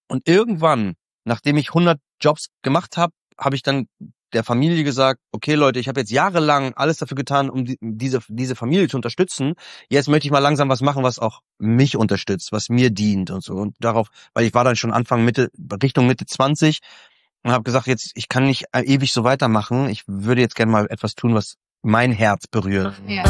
Und irgendwann, nachdem ich 100 Jobs gemacht habe, habe ich dann der Familie gesagt, okay Leute, ich habe jetzt jahrelang alles dafür getan, um diese Familie zu unterstützen. Jetzt möchte ich mal langsam was machen, was auch mich unterstützt, was mir dient und so. Und darauf, weil ich war dann schon Richtung Mitte 20 und habe gesagt, jetzt, ich kann nicht ewig so weitermachen. Ich würde jetzt gerne mal etwas tun, was mein Herz berührt. Ja.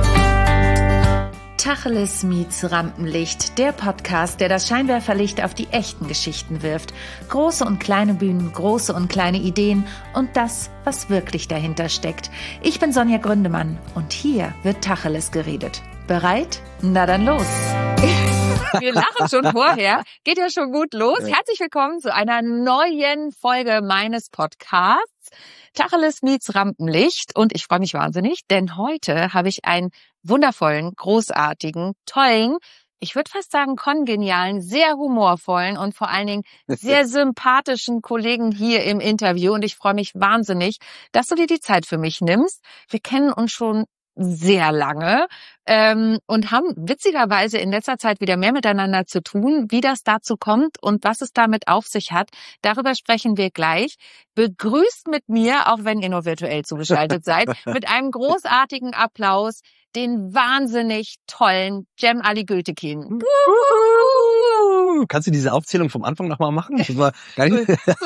Tacheles meets Rampenlicht, der Podcast, der das Scheinwerferlicht auf die echten Geschichten wirft. Große und kleine Bühnen, große und kleine Ideen und das, was wirklich dahinter steckt. Ich bin Sonja Gründemann und hier wird Tacheles geredet. Bereit? Na dann los! Wir lachen schon vorher. Geht ja schon gut los. Herzlich willkommen zu einer neuen Folge meines Podcasts. Tacheles meets Rampenlicht. Und ich freue mich wahnsinnig, denn heute habe ich einen wundervollen, großartigen, tollen, ich würde fast sagen kongenialen, sehr humorvollen und vor allen Dingen sehr sympathischen Kollegen hier im Interview. Und ich freue mich wahnsinnig, dass du dir die Zeit für mich nimmst. Wir kennen uns schon sehr lange und haben witzigerweise in letzter Zeit wieder mehr miteinander zu tun. Wie das dazu kommt und was es damit auf sich hat, darüber sprechen wir gleich. Begrüßt mit mir, auch wenn ihr nur virtuell zugeschaltet seid, mit einem großartigen Applaus den wahnsinnig tollen Cem Ali Gültekin. Kannst du diese Aufzählung vom Anfang nochmal machen? Das war gar nicht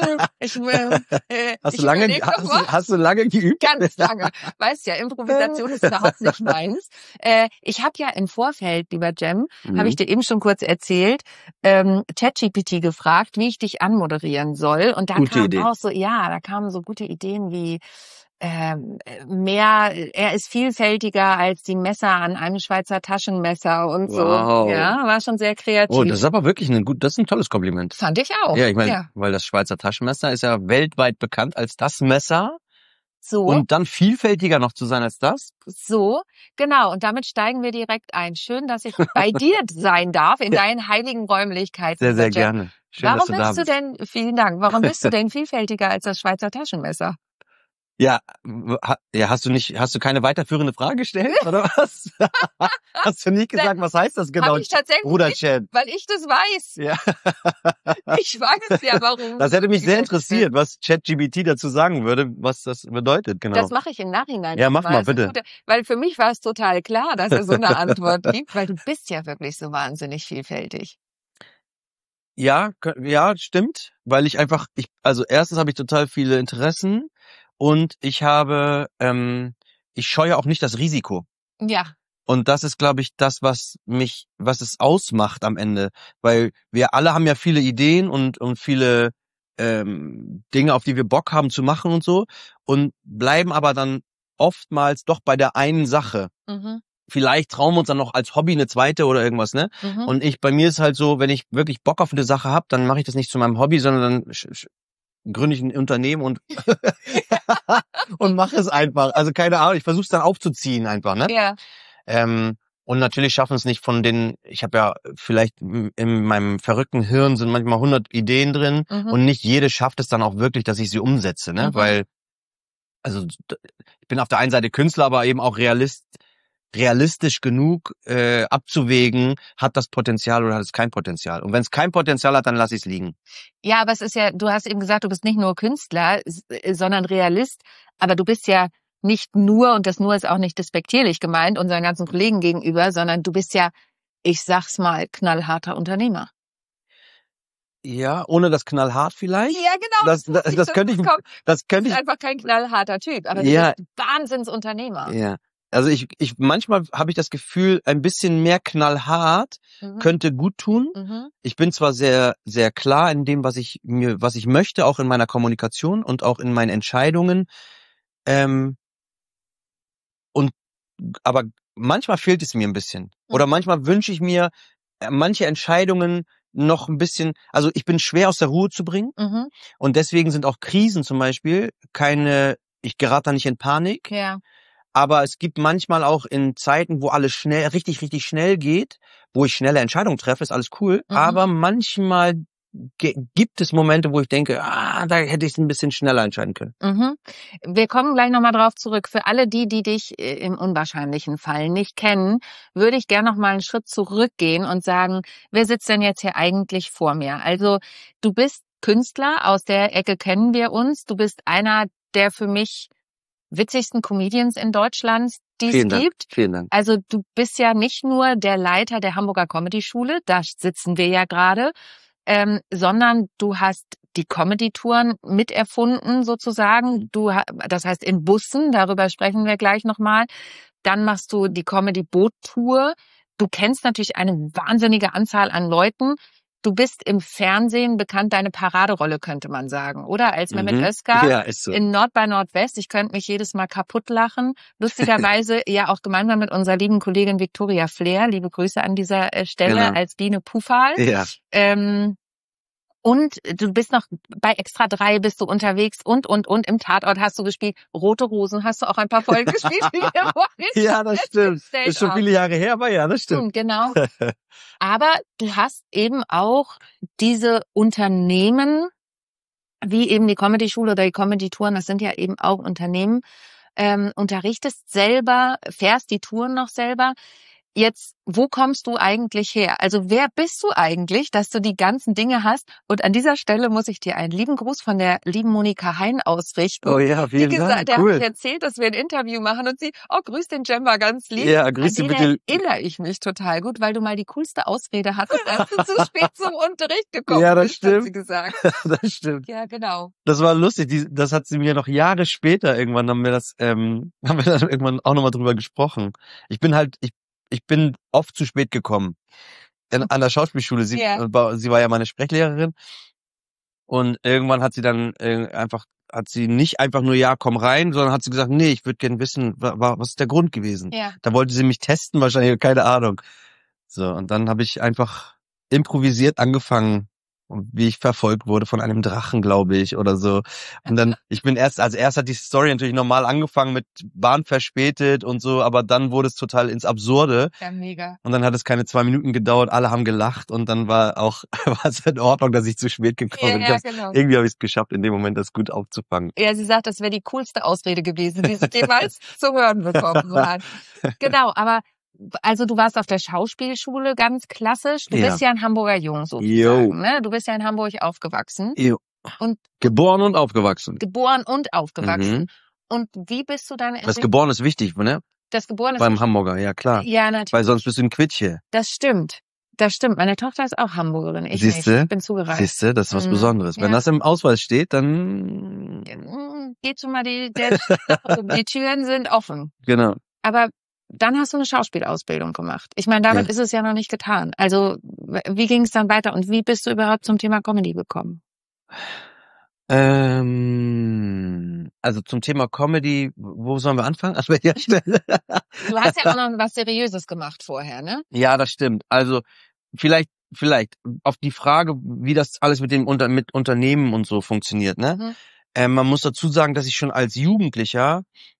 Hast du lange geübt? Ganz lange. Weißt ja, Improvisation ist überhaupt nicht meins. Ich habe ja im Vorfeld, lieber Cem, habe ich dir eben schon kurz erzählt, ChatGPT gefragt, wie ich dich anmoderieren soll. Und da kamen so gute Ideen wie er ist vielfältiger als die Messer an einem Schweizer Taschenmesser und so. Wow. Ja, war schon sehr kreativ. Oh, das ist aber wirklich das ist ein tolles Kompliment. Fand ich auch. Ja, ich meine, weil das Schweizer Taschenmesser ist ja weltweit bekannt als das Messer. So. Und dann vielfältiger noch zu sein als das? So, genau. Und damit steigen wir direkt ein. Schön, dass ich bei dir sein darf, in deinen heiligen Räumlichkeiten. Sehr, sehr gerne. Schön, Vielen Dank. Warum bist du denn vielfältiger als das Schweizer Taschenmesser? Ja, hast du keine weiterführende Frage gestellt, oder was? Hast du nicht gesagt, was heißt das genau? Hab ich tatsächlich Bruder nicht, Chat. weil ich das weiß. Ja. Ich weiß ja, warum. Das hätte mich sehr interessiert, was ChatGPT dazu sagen würde, was das bedeutet, genau. Das mache ich im Nachhinein. Ja, mach mal, bitte. Weil für mich war es total klar, dass er so eine Antwort gibt, weil du bist ja wirklich so wahnsinnig vielfältig. Ja, stimmt, weil also erstens habe ich total viele Interessen. Und ich scheue auch nicht das Risiko. Ja. Und das ist, glaube ich, das, was es ausmacht am Ende. Weil wir alle haben ja viele Ideen und viele Dinge, auf die wir Bock haben zu machen und so. Und bleiben aber dann oftmals doch bei der einen Sache. Mhm. Vielleicht trauen wir uns dann noch als Hobby eine zweite oder irgendwas, ne? Mhm. Und bei mir ist halt so, wenn ich wirklich Bock auf eine Sache habe, dann mache ich das nicht zu meinem Hobby, sondern dann gründe ich ein Unternehmen und und mache es einfach. Also keine Ahnung, ich versuche es dann aufzuziehen einfach, ne? Ja. Und natürlich schaffen es nicht ich habe ja vielleicht in meinem verrückten Hirn sind manchmal 100 Ideen drin und nicht jede schafft es dann auch wirklich, dass ich sie umsetze, ne? Weil, also ich bin auf der einen Seite Künstler, aber eben auch realistisch genug abzuwägen, hat das Potenzial oder hat es kein Potenzial. Und wenn es kein Potenzial hat, dann lasse ich es liegen. Ja, aber es ist ja, du hast eben gesagt, du bist nicht nur Künstler, sondern Realist, aber du bist ja nicht nur, und das nur ist auch nicht despektierlich gemeint, unseren ganzen Kollegen gegenüber, sondern du bist ja, ich sag's mal, knallharter Unternehmer. Ja, ohne das knallhart vielleicht? Ja, genau. Das könnte ich. Du bist einfach kein knallharter Typ, aber du bist Wahnsinnsunternehmer. Ja. Also manchmal habe ich das Gefühl, ein bisschen mehr knallhart könnte gut tun. Mhm. Ich bin zwar sehr, sehr klar in dem, was ich möchte, auch in meiner Kommunikation und auch in meinen Entscheidungen. Aber manchmal fehlt es mir ein bisschen. Oder manchmal wünsche ich mir manche Entscheidungen noch ein bisschen, also ich bin schwer aus der Ruhe zu bringen. Mhm. Und deswegen sind auch Krisen zum Beispiel ich gerate da nicht in Panik. Ja. Aber es gibt manchmal auch in Zeiten, wo alles schnell, richtig, richtig schnell geht, wo ich schnelle Entscheidungen treffe, ist alles cool. Mhm. Aber manchmal gibt es Momente, wo ich denke, da hätte ich es ein bisschen schneller entscheiden können. Mhm. Wir kommen gleich nochmal drauf zurück. Für alle die dich im unwahrscheinlichen Fall nicht kennen, würde ich gerne noch mal einen Schritt zurückgehen und sagen, wer sitzt denn jetzt hier eigentlich vor mir? Also du bist Künstler, aus der Ecke kennen wir uns. Du bist einer der für mich witzigsten Comedians in Deutschland, die es gibt. Vielen Dank. Also du bist ja nicht nur der Leiter der Hamburger Comedy-Schule, da sitzen wir ja gerade, sondern du hast die Comedy-Touren miterfunden sozusagen. Das heißt in Bussen, darüber sprechen wir gleich nochmal. Dann machst du die Comedy-Boot-Tour. Du kennst natürlich eine wahnsinnige Anzahl an Leuten. Du bist im Fernsehen bekannt, deine Paraderolle könnte man sagen, oder? Als Mehmet Özkan Ja, ist so. in Nord bei Nordwest. Ich könnte mich jedes Mal kaputt lachen. Lustigerweise ja auch gemeinsam mit unserer lieben Kollegin Viktoria Flair. Liebe Grüße an dieser Stelle, Genau. als Biene Pufal. Ja. Und du bist noch bei Extra 3 bist du unterwegs und im Tatort hast du gespielt. Rote Rosen hast du auch ein paar Folgen gespielt. Ja, das stimmt. Ist schon viele Jahre her, aber ja, das stimmt. Genau. Aber du hast eben auch diese Unternehmen, wie eben die Comedy-Schule oder die Comedy-Touren, das sind ja eben auch Unternehmen, unterrichtest selber, fährst die Touren noch selber. Jetzt, wo kommst du eigentlich her? Also wer bist du eigentlich, dass du die ganzen Dinge hast? Und an dieser Stelle muss ich dir einen lieben Gruß von der lieben Monika Hein ausrichten. Oh ja, vielen Dank. Der Cool. hat erzählt, dass wir ein Interview machen und sie, grüß den Jemba ganz lieb. Ja, grüß dich bitte. Erinnere ich mich total gut, weil du mal die coolste Ausrede hattest, als du zu spät zum Unterricht gekommen Ja, das bist, stimmt. hat sie gesagt. Das stimmt. Ja, genau. Das war lustig. Das hat sie mir noch Jahre später irgendwann haben wir dann irgendwann auch nochmal drüber gesprochen. Ich bin oft zu spät gekommen. An der Schauspielschule. Sie war ja meine Sprechlehrerin. Und irgendwann hat sie dann hat sie nicht einfach nur, ja, komm rein, sondern hat sie gesagt, nee, ich würde gern wissen, was ist der Grund gewesen? Ja. Da wollte sie mich testen, wahrscheinlich, keine Ahnung. So, und dann habe ich einfach improvisiert angefangen, wie ich verfolgt wurde von einem Drachen, glaube ich, oder so. Und dann, erst hat die Story natürlich normal angefangen mit Bahn verspätet und so, aber dann wurde es total ins Absurde. Ja, mega. Und dann hat es keine 2 Minuten gedauert, alle haben gelacht und dann war es in Ordnung, dass ich zu spät gekommen bin. Ja, genau. Irgendwie habe ich es geschafft, in dem Moment das gut aufzufangen. Ja, sie sagt, das wäre die coolste Ausrede gewesen, die sie jemals zu hören bekommen hat. Genau, aber also du warst auf der Schauspielschule ganz klassisch. Du bist ja ein Hamburger Jung sozusagen, ne? Du bist ja in Hamburg aufgewachsen. Jo. Und geboren und aufgewachsen. Mhm. Und wie bist du dann... Das Geboren ist wichtig, ne? Das Geboren ist beim Hamburger, ja klar. Ja, natürlich. Weil sonst bist du ein Quitche. Das stimmt. Meine Tochter ist auch Hamburgerin. Ich bin zugereist. Siehste, das ist was Besonderes. Wenn das im Ausweis steht, dann... Geht schon mal die Türen sind offen. Genau. Aber dann hast du eine Schauspielausbildung gemacht. Ich meine, damit ist es ja noch nicht getan. Also, wie ging es dann weiter und wie bist du überhaupt zum Thema Comedy gekommen? Also zum Thema Comedy, wo sollen wir anfangen? An welcher Stelle? Du hast ja auch noch was Seriöses gemacht vorher, ne? Ja, das stimmt. Also vielleicht auf die Frage, wie das alles mit Unternehmen und so funktioniert, ne? Man muss dazu sagen, dass ich schon als Jugendlicher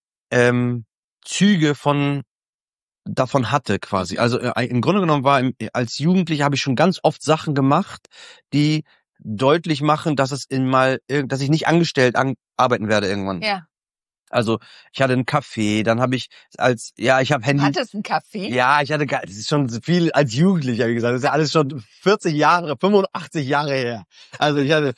Züge davon hatte quasi. Also im Grunde genommen als Jugendlicher habe ich schon ganz oft Sachen gemacht, die deutlich machen, dass dass ich nicht angestellt arbeiten werde irgendwann. Ja. Also ich hatte einen Café, dann habe ich ich habe Handy. Hattest einen Café? Ja, das ist schon viel als Jugendlicher, wie gesagt. Das ist ja alles schon 85 Jahre her. Also ich habe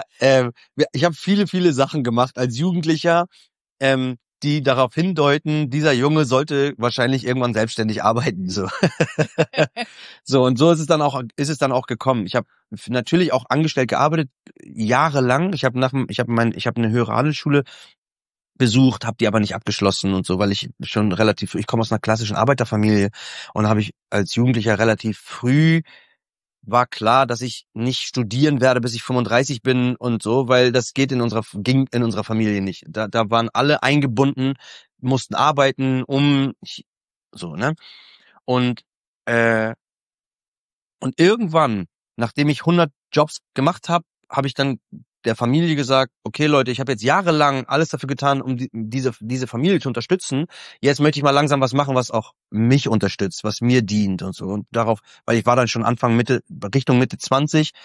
viele Sachen gemacht als Jugendlicher, die darauf hindeuten, dieser Junge sollte wahrscheinlich irgendwann selbstständig arbeiten, so. So, und so ist es dann auch gekommen. Ich habe natürlich auch angestellt gearbeitet, jahrelang. Ich habe eine höhere Handelsschule besucht, habe die aber nicht abgeschlossen und so, weil ich komme aus einer klassischen Arbeiterfamilie und habe ich als Jugendlicher relativ früh war klar, dass ich nicht studieren werde, bis ich 35 bin und so, weil das ging in unserer Familie nicht. Da waren alle eingebunden, mussten arbeiten, so, ne? Und irgendwann, nachdem ich 100 Jobs gemacht habe, habe ich dann der Familie gesagt, okay Leute, ich habe jetzt jahrelang alles dafür getan, um diese Familie zu unterstützen. Jetzt möchte ich mal langsam was machen, was auch mich unterstützt, was mir dient und so. Und darauf, weil ich war dann schon Richtung Mitte 20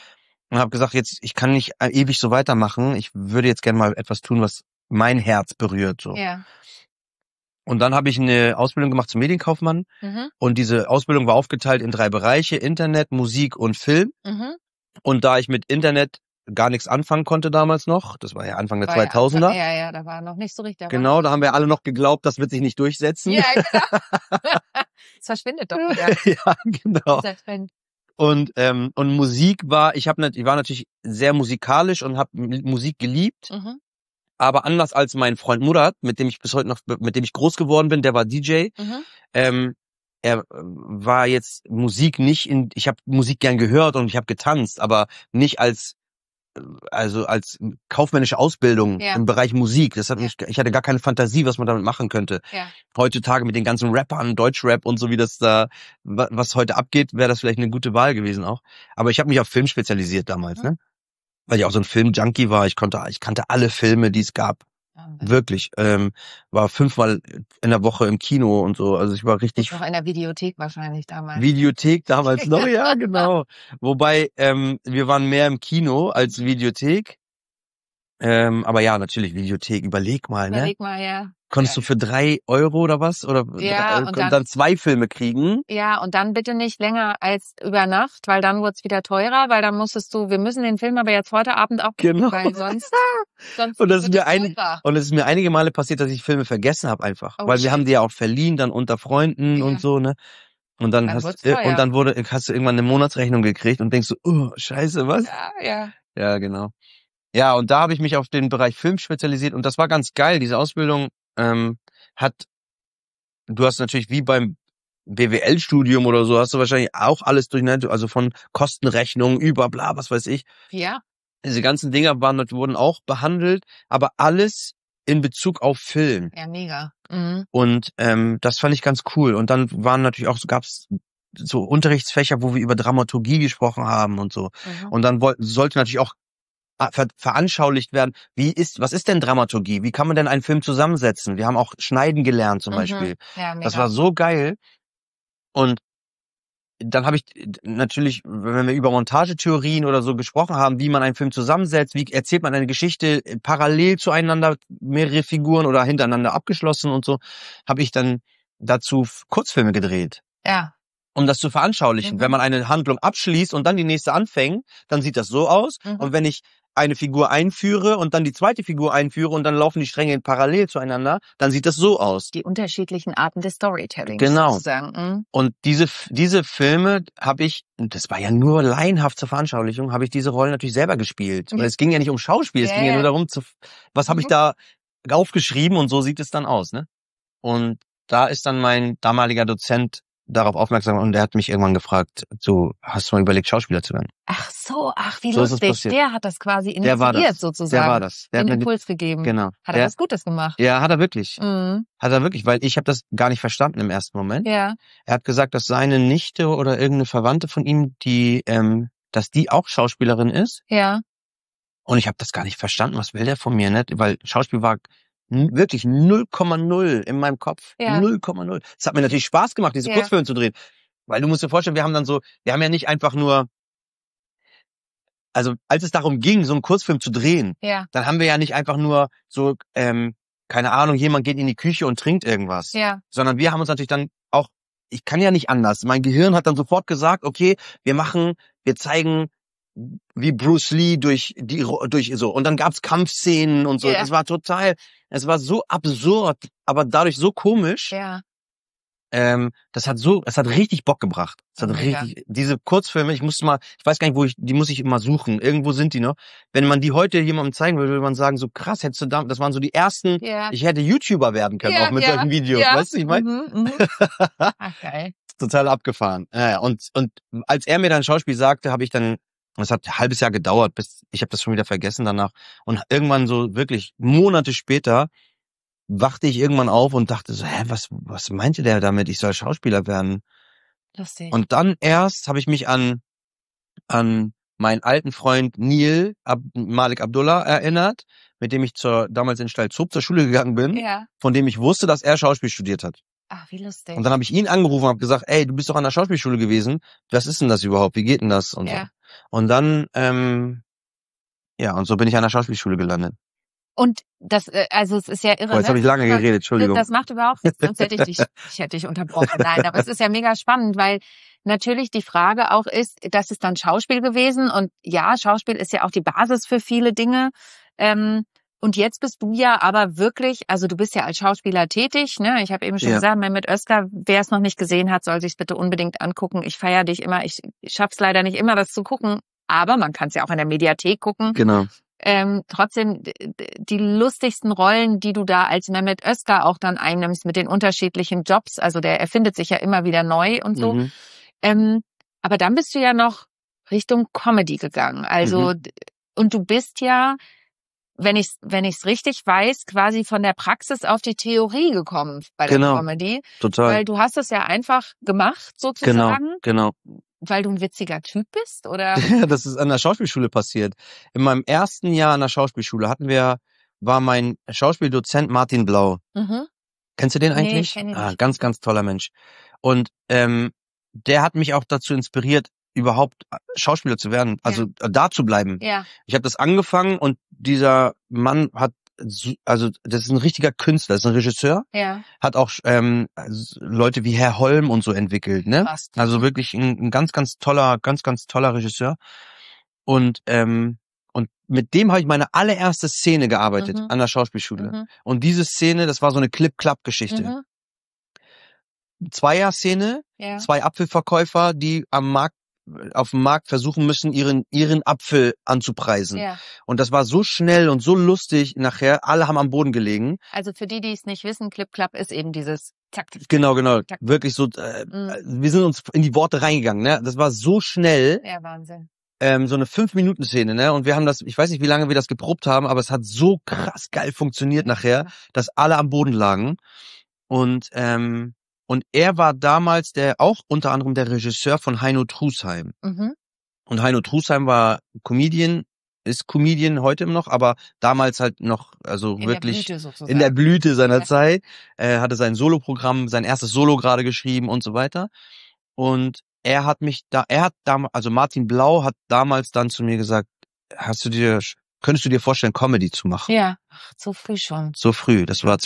und habe gesagt, jetzt, ich kann nicht ewig so weitermachen. Ich würde jetzt gerne mal etwas tun, was mein Herz berührt. So. Ja. Und dann habe ich eine Ausbildung gemacht zum Medienkaufmann. Und diese Ausbildung war aufgeteilt in 3 Bereiche: Internet, Musik und Film. Und da ich mit Internet gar nichts anfangen konnte damals noch, das war ja Anfang der 2000er. Ja, da war noch nicht so richtig. Genau, da haben wir alle noch geglaubt, das wird sich nicht durchsetzen. Ja, genau. Es verschwindet doch wieder. Ja, genau. Und Musik war, ich war natürlich sehr musikalisch und habe Musik geliebt. Aber anders als mein Freund Murat, mit dem ich bis heute noch, mit dem ich groß geworden bin, der war DJ. Er war jetzt Musik nicht ich habe Musik gern gehört und ich habe getanzt, aber nicht als kaufmännische Ausbildung im Bereich Musik. Das hat ich hatte gar keine Fantasie, was man damit machen könnte. Ja. Heutzutage mit den ganzen Rappern, Deutschrap und so, wie das da, was heute abgeht, wäre das vielleicht eine gute Wahl gewesen auch. Aber ich habe mich auf Film spezialisiert damals, ne? Weil ich auch so ein Film-Junkie war. Ich kannte alle Filme, die es gab. Wirklich. War 5-mal in der Woche im Kino und so. Also ich war richtig. Auch in der Videothek wahrscheinlich damals. Videothek damals noch, ja, genau. Wobei, wir waren mehr im Kino als Videothek. Aber ja, natürlich Videothek. Überleg mal, ne? Überleg mal, ja. Konntest du für 3 Euro oder was? Oder und dann 2 Filme kriegen? Ja, und dann bitte nicht länger als über Nacht, weil dann wird's wieder teurer, weil dann musstest du, wir müssen den Film aber jetzt heute Abend auch gucken, genau. Weil sonst und das ist mir einige Male passiert, dass ich Filme vergessen habe einfach. Weil wir haben die ja auch verliehen, dann unter Freunden und so, ne? Und dann hast du irgendwann eine Monatsrechnung gekriegt und denkst so, oh, scheiße, was? Ja. Ja, genau. Ja, und da habe ich mich auf den Bereich Film spezialisiert und das war ganz geil. Diese Ausbildung du hast natürlich wie beim BWL-Studium oder so, hast du wahrscheinlich auch alles durcheinander, also von Kostenrechnung über bla, was weiß ich. Ja. Diese ganzen Dinger wurden auch behandelt, aber alles in Bezug auf Film. Ja, mega. Und das fand ich ganz cool. Und dann waren natürlich auch, gab's so Unterrichtsfächer, wo wir über Dramaturgie gesprochen haben und so. Und dann sollte natürlich auch veranschaulicht werden, was ist denn Dramaturgie? Wie kann man denn einen Film zusammensetzen? Wir haben auch Schneiden gelernt zum Beispiel. Ja, mega. Das war so geil. Und dann habe ich natürlich, wenn wir über Montagetheorien oder so gesprochen haben, wie man einen Film zusammensetzt, wie erzählt man eine Geschichte parallel zueinander, mehrere Figuren oder hintereinander abgeschlossen und so, habe ich dann dazu Kurzfilme gedreht. Ja. Um das zu veranschaulichen. Wenn man eine Handlung abschließt und dann die nächste anfängt, dann sieht das so aus. Und wenn ich eine Figur einführe und dann die zweite Figur einführe und dann laufen die Stränge parallel zueinander, dann sieht das so aus. Die unterschiedlichen Arten des Storytellings. Genau. Sozusagen. Und diese Filme habe ich, und das war ja nur laienhaft zur Veranschaulichung, habe ich diese Rollen natürlich selber gespielt. Weil es ging ja nicht um Schauspiel, es ging ja nur darum, was habe ich da aufgeschrieben und so sieht es dann aus, ne? Und da ist dann mein damaliger Dozent darauf aufmerksam und der hat mich irgendwann gefragt, so, hast du mal überlegt, Schauspieler zu werden? Ach so, wie lustig. Der hat das quasi initiiert sozusagen. Der war das. Der hat den Impuls gegeben. Genau. Hat er was Gutes gemacht? Ja, hat er wirklich. Hat er wirklich, weil ich habe das gar nicht verstanden im ersten Moment. Ja. Er hat gesagt, dass seine Nichte oder irgendeine Verwandte von ihm, dass die auch Schauspielerin ist. Ja. Und ich habe das gar nicht verstanden, was will der von mir, ne? Weil Schauspiel war wirklich 0,0 in meinem Kopf. Ja. 0,0. Es hat mir natürlich Spaß gemacht, diese Kurzfilme zu drehen. Weil du musst dir vorstellen, wir haben ja nicht einfach nur, also als es darum ging, so einen Kurzfilm zu drehen, dann haben wir ja nicht einfach nur so, keine Ahnung, jemand geht in die Küche und trinkt irgendwas. Ja. Sondern wir haben uns natürlich dann auch, ich kann ja nicht anders. Mein Gehirn hat dann sofort gesagt, okay, wir zeigen wie Bruce Lee durch so. Und dann gab's Kampfszenen und so. Es war so absurd, aber dadurch so komisch. Ja. Es hat richtig Bock gebracht. Diese Kurzfilme, ich weiß gar nicht, die muss ich immer suchen. Irgendwo sind die noch. Wenn man die heute jemandem zeigen würde man sagen, so krass, das waren so die ersten, ich hätte YouTuber werden können, auch mit solchen Videos. Weißt du, ich meine? Ach, geil. Total abgefahren. Ja, und als er mir dann Schauspiel sagte, habe ich dann, es hat ein halbes Jahr gedauert, bis ich habe das schon wieder vergessen danach. Und irgendwann so wirklich Monate später wachte ich irgendwann auf und dachte so, was meinte der damit? Ich soll Schauspieler werden. Lustig. Und dann erst habe ich mich an meinen alten Freund Malik Abdullah erinnert, mit dem ich damals in Stalzhoop zur Schule gegangen bin, von dem ich wusste, dass er Schauspiel studiert hat. Ach, wie lustig. Und dann habe ich ihn angerufen und habe gesagt, ey, du bist doch an der Schauspielschule gewesen. Was ist denn das überhaupt? Wie geht denn das? Und so. Und dann, und so bin ich an der Schauspielschule gelandet. Und das, also es ist ja irre. Jetzt habe ich lange geredet, Entschuldigung. Das macht überhaupt nichts, sonst hätte ich hätte dich unterbrochen. Nein, aber es ist ja mega spannend, weil natürlich die Frage auch ist, das ist dann Schauspiel gewesen und ja, Schauspiel ist ja auch die Basis für viele Dinge. Und jetzt bist du ja aber wirklich, also du bist ja als Schauspieler tätig, ne? Ich habe eben schon gesagt, Mehmet Özkan, wer es noch nicht gesehen hat, soll sich bitte unbedingt angucken. Ich feiere dich immer. Ich schaff's leider nicht immer, das zu gucken, aber man kann es ja auch in der Mediathek gucken. Genau. Trotzdem die lustigsten Rollen, die du da als Mehmet Özkan auch dann einnimmst mit den unterschiedlichen Jobs, also der erfindet sich ja immer wieder neu und so. Aber dann bist du ja noch Richtung Comedy gegangen. Also und du bist ja, wenn ich's richtig weiß, quasi von der Praxis auf die Theorie gekommen bei der Comedy. Total. Weil du hast es ja einfach gemacht, sozusagen. Genau. Weil du ein witziger Typ bist, oder? Ja, das ist an der Schauspielschule passiert. In meinem ersten Jahr an der Schauspielschule war mein Schauspieldozent Martin Blau. Kennst du den eigentlich? Nee, ich kenn ihn nicht. Ganz, ganz toller Mensch. Und der hat mich auch dazu inspiriert, überhaupt Schauspieler zu werden, also da zu bleiben. Ja. Ich habe das angefangen und dieser Mann das ist ein richtiger Künstler, das ist ein Regisseur, hat auch Leute wie Herr Holm und so entwickelt, ne? Krass. Also wirklich ein ganz, ganz toller Regisseur. Und mit dem habe ich meine allererste Szene gearbeitet an der Schauspielschule. Und diese Szene, das war so eine Clip-Clap-Geschichte. Zweier-Szene, 2 Apfelverkäufer, die auf dem Markt versuchen müssen, ihren Apfel anzupreisen. Ja. Und das war so schnell und so lustig nachher. Alle haben am Boden gelegen. Also für die es nicht wissen, Clip Clap ist eben dieses Zack. Genau. Zack. Wirklich so, wir sind uns in die Worte reingegangen, ne? Das war so schnell. Ja, Wahnsinn. So eine 5-Minuten-Szene, ne? Und wir haben das, ich weiß nicht, wie lange wir das geprobt haben, aber es hat so krass geil funktioniert nachher, dass alle am Boden lagen. Und er war damals auch unter anderem der Regisseur von Heino Trusheim. Und Heino Trusheim war Comedian, ist Comedian heute noch, aber damals halt noch, also in wirklich der Blüte sozusagen. In der Blüte seiner Zeit. Hatte sein Soloprogramm, sein erstes Solo gerade geschrieben und so weiter. Und also Martin Blau hat damals dann zu mir gesagt, könntest du dir vorstellen, Comedy zu machen? Ja, so früh schon. So früh, das war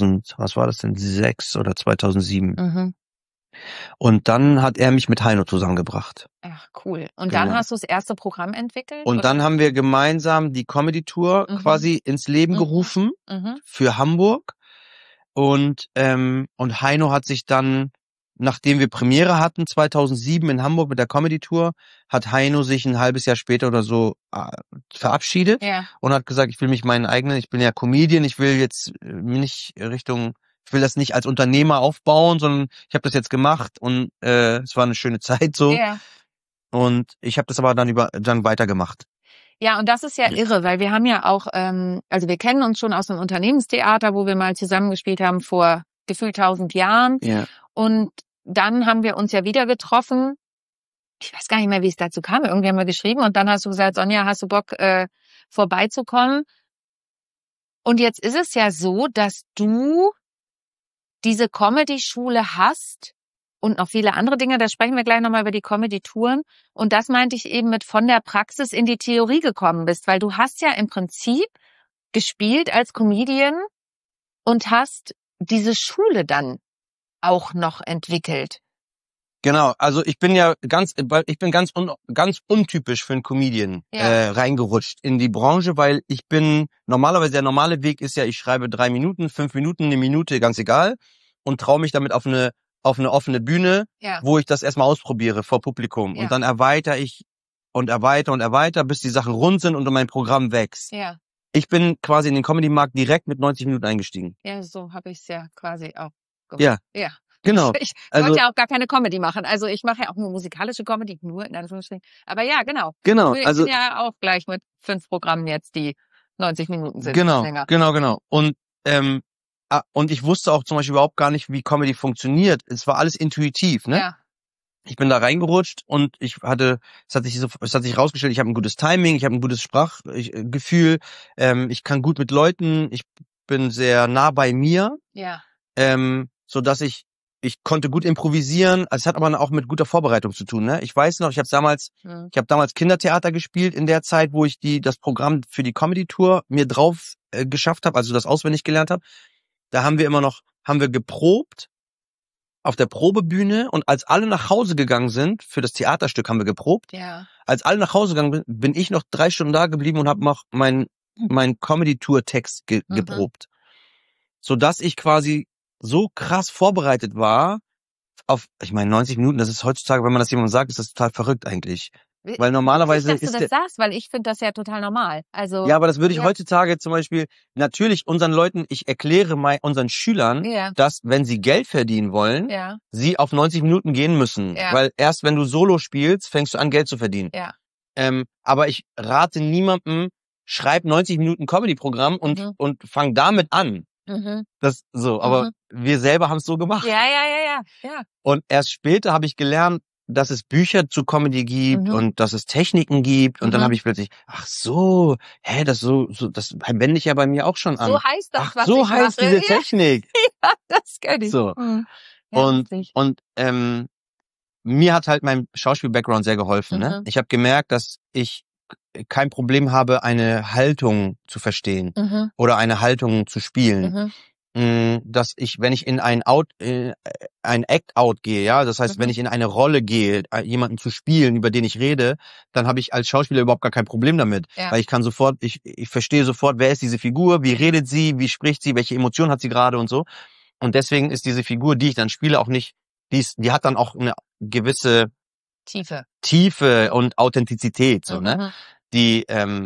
2006 oder 2007. Und dann hat er mich mit Heino zusammengebracht. Ach, cool. Und dann hast du das erste Programm entwickelt? Und dann haben wir gemeinsam die Comedy-Tour quasi ins Leben gerufen für Hamburg. Und Heino hat sich dann, nachdem wir Premiere hatten, 2007 in Hamburg mit der Comedy-Tour, hat Heino sich ein halbes Jahr später oder so verabschiedet und hat gesagt, ich bin ja Comedian, ich will jetzt ich will das nicht als Unternehmer aufbauen, sondern ich habe das jetzt gemacht und es war eine schöne Zeit so. Ja. Und ich habe das aber dann weitergemacht. Ja, und das ist ja irre, weil wir haben ja auch, also wir kennen uns schon aus dem Unternehmenstheater, wo wir mal zusammengespielt haben vor gefühlt 1000 Jahren. Ja. Und dann haben wir uns ja wieder getroffen. Ich weiß gar nicht mehr, wie es dazu kam. Irgendwie haben wir geschrieben und dann hast du gesagt, Sonja, hast du Bock, vorbeizukommen? Und jetzt ist es ja so, dass du diese Comedy-Schule hast und noch viele andere Dinge. Da sprechen wir gleich nochmal über die Comedy-Touren. Und das meinte ich eben mit von der Praxis in die Theorie gekommen bist, weil du hast ja im Prinzip gespielt als Comedian und hast diese Schule dann auch noch entwickelt. Genau, also ich bin ganz untypisch für einen Comedian reingerutscht in die Branche, weil normalerweise der normale Weg ist ja, ich schreibe 3 Minuten, 5 Minuten, 1 Minute, ganz egal, und traue mich damit auf eine offene Bühne, wo ich das erstmal ausprobiere vor Publikum. Und dann erweitere ich und erweitere, bis die Sachen rund sind und mein Programm wächst. Ja. Ich bin quasi in den Comedy-Markt direkt mit 90 Minuten eingestiegen. Ja, so habe ich es ja quasi auch gemacht. Ja. Genau. Ich wollte ja auch gar keine Comedy machen. Also ich mache ja auch nur musikalische Comedy, nur in Anführungsstrichen. Aber ja, genau. Ich bin ja auch gleich mit 5 Programmen jetzt, die 90 Minuten sind. Länger. Genau. Und ich wusste auch zum Beispiel überhaupt gar nicht, wie Comedy funktioniert. Es war alles intuitiv, ne? Ja. Ich bin da reingerutscht und es hat sich rausgestellt, ich habe ein gutes Timing, ich habe ein gutes Sprachgefühl, ich kann gut mit Leuten, ich bin sehr nah bei mir, Ja. so dass ich ich konnte gut improvisieren. Es hat aber auch mit guter Vorbereitung zu tun. Ne? Ich weiß noch, ich habe damals Kindertheater gespielt in der Zeit, wo ich das Programm für die Comedy-Tour mir drauf geschafft habe, also das auswendig gelernt habe. Da haben wir geprobt auf der Probebühne und als alle nach Hause gegangen sind, für das Theaterstück haben wir geprobt. Ja. Als alle nach Hause gegangen sind, bin ich noch 3 Stunden da geblieben und habe noch meinen Comedy-Tour-Text geprobt. Sodass ich quasi so krass vorbereitet war ich meine 90 Minuten, das ist heutzutage, wenn man das jemandem sagt, ist das total verrückt eigentlich. Weil normalerweise dass du das sagst, weil ich finde das ja total normal. Also ja, aber das würde ich heutzutage zum Beispiel natürlich unseren Leuten, ich erkläre unseren Schülern, dass wenn sie Geld verdienen wollen, sie auf 90 Minuten gehen müssen. Ja. Weil erst wenn du Solo spielst, fängst du an, Geld zu verdienen. Ja. Aber ich rate niemandem, schreib 90 Minuten Comedy-Programm und fang damit an. Das so, aber wir selber haben es so gemacht. Ja. Und erst später habe ich gelernt, dass es Bücher zu Comedy gibt und dass es Techniken gibt und dann habe ich plötzlich, ach so, das wende ich ja bei mir auch schon an. So heißt das, was so ich heißt mache. diese Technik. Ja, das kenn ich. So. Ja, und mir hat halt mein Schauspiel-Background sehr geholfen. Ne? Ich habe gemerkt, dass ich kein Problem habe, eine Haltung zu verstehen oder eine Haltung zu spielen. Dass ich, wenn ich in ein Act-Out gehe, ja, das heißt, wenn ich in eine Rolle gehe, jemanden zu spielen, über den ich rede, dann habe ich als Schauspieler überhaupt gar kein Problem damit. Ja. Weil ich kann sofort, ich verstehe sofort, wer ist diese Figur, wie redet sie, wie spricht sie, welche Emotionen hat sie gerade und so. Und deswegen ist diese Figur, die ich dann spiele, auch nicht, die hat dann auch eine gewisse Tiefe und Authentizität, so, ne? Die